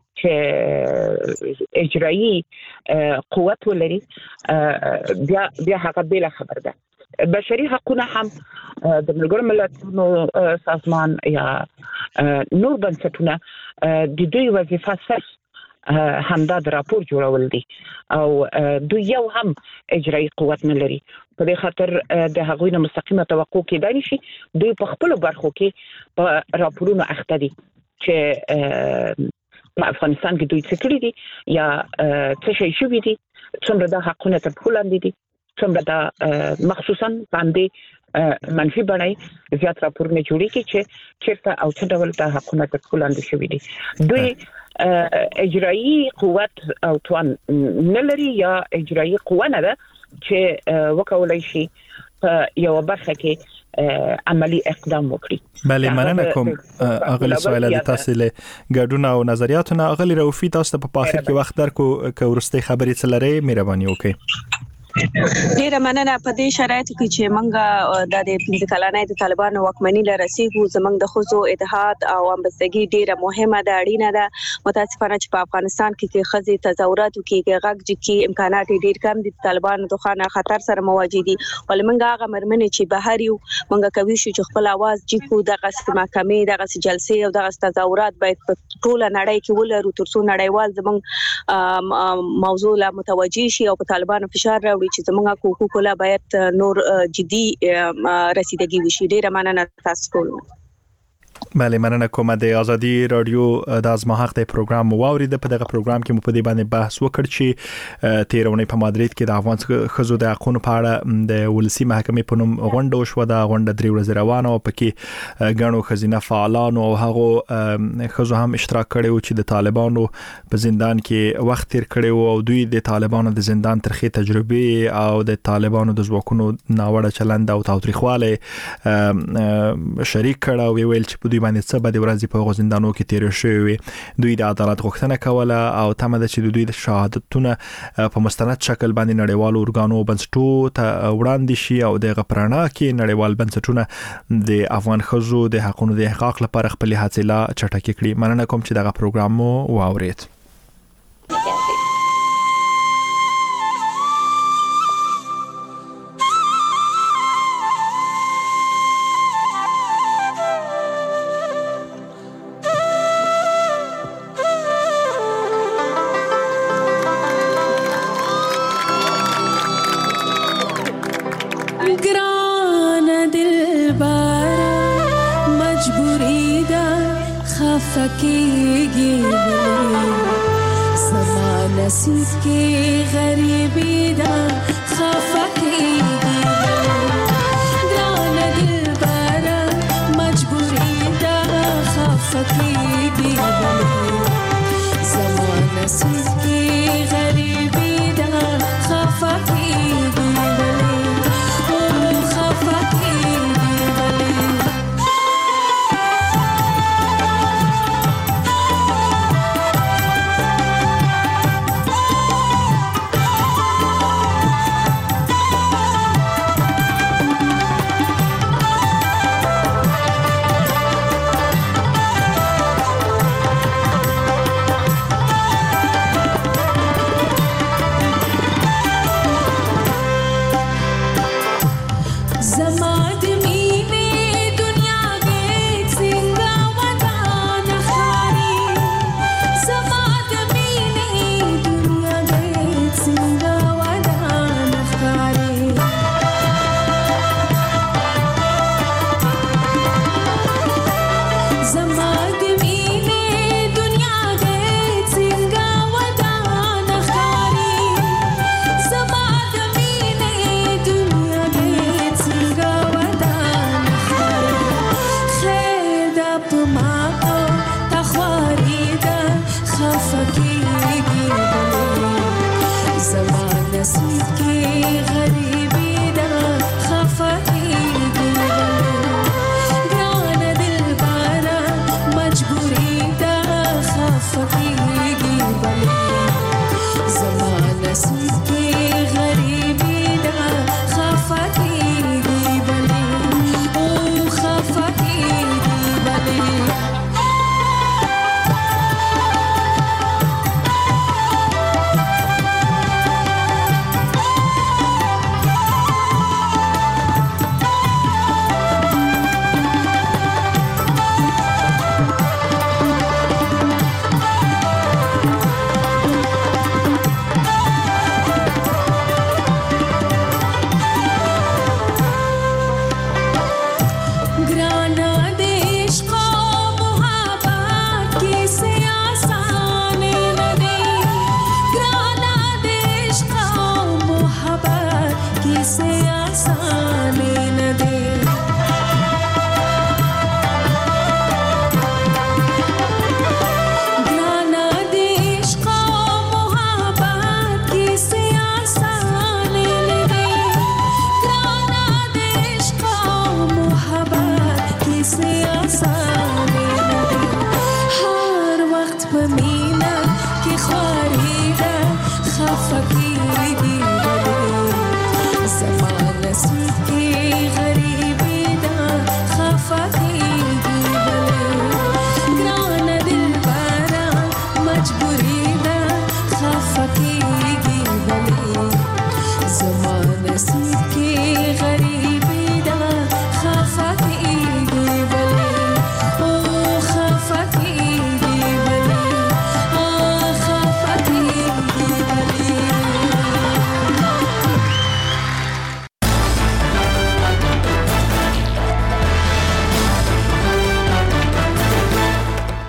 چې اجرایی قوت ولري بیا بیا هغه بل خبر ده. بشري حقوقونه هم د ملګرو ملتونو سازمان یا نور بنسټونه د دوی وظیفه صرف همدا د راپور جوړول دي او دوی یو هم اجرایی قوت نه لري. په دې خاطر د هغوی نه مستقیمه توقع کېدای شي دوی په خپل برخو کې په راپورونو اخته دي چې په افغانستان کې دوی څه کړی دي یا څه شي شوی دي، څومره د حقوقو تر پښو لاندې دي، څومره دا مخصوصا باندې منفي بڼه زیات راپورونه جوړیږي چې چیرته او څه ډول د حقوقو تر پښو لاندې شوی دي. دوی اجرایی قوت او توان نه لري یا اجرایی قوه نه ده چې وکولای شي په یو برخه کې عملی اقدام وکړي. بله مننه کوم اغلی سوال د تاسو له ګډون او نظریاتونه. اغلی روفي تاسو په اخر کې وخت درکو که ورسته خبرې څلره مهرباني وکړئ. ډیره مننه. په دې شرایطو کې چې موږ د دې پنځه کلنۍ د طالبانو واکمنۍ لرسیږو، زموږ د ښځو اتحاد او همبستګي ډیره مهمه ده، اړینه ده. متاسفانه چې په افغانستان کې کې ښځې تظاهرات کوي، غږ کې امکانات ډیر کم دي، طالبانو د خانه خطر سره مواجه دي. ول موږ هغه مرمنې چې بهر یو موږ کوي شو چې خپل आवाज جکو دغه محکمې دغه جلسې او دغه تظاهرات باید په ټوله نړۍ کې ولرو تر څو نړیوال زموږ موضوع لا متوجي شي او په طالبانو فشار راوړي چې زموږ حقوق لا باید نور جدي رسیدګي وشي. ډیره مننه تاسو ټول. بله مننه کومه د ازادي رادیو د ازما حق د پروګرام واورید په دغه پروګرام کې مو په دې باندې بحث وکړ چې تیرونی په مادرید کې د افغان خزو د حقوقو په اړه د ولسی محکمې په نوم غونډه وشوه. د غونډه درې ورځې روانه او پکې غنو خزینه فعالان او هغه خزو هم اشتراک کړي او چې د طالبانو په زندان کې وخت تیر کړي او دوی د طالبانو د زندان ترخی تجربه او د طالبانو د ځواکونو ناوړه چلند او تاوتریخواله شریک کړه او ویل چې دوی باندې څه بده ورځي په غوښندانو کې تیر شوی. دوی د عدالت غوښتنه کوله او تمه ده چې دوی د شهادتونه په مستند شکل باندې نړیوالو اورګانو بنسټو ته وړاندې شي او د غپرانا کې نړیوال بنسټونه د افغان خزو د حقوقو د احقاق لپاره خپل هڅې لا چټکې کړي. مننه کوم چې دغه پروګرام مو واورید. फकीगी समा नसीब की गरीबी दा खफकीगी ग्रान दिल बारा मजबूरी दा खफकीगी समा नसीब की गरीबी दा खफकीगी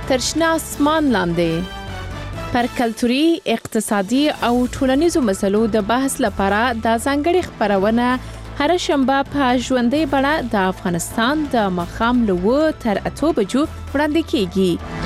تر شنه اسمان لاندې پر کلتوري، اقتصادي او ټولنیزو مسلو د بحث لپاره د ځانګړي خبرونه هر شنبه په ژوندۍ بڼه د افغانستان د ماښام له اوه تر اته بجو وړاندې کیږي.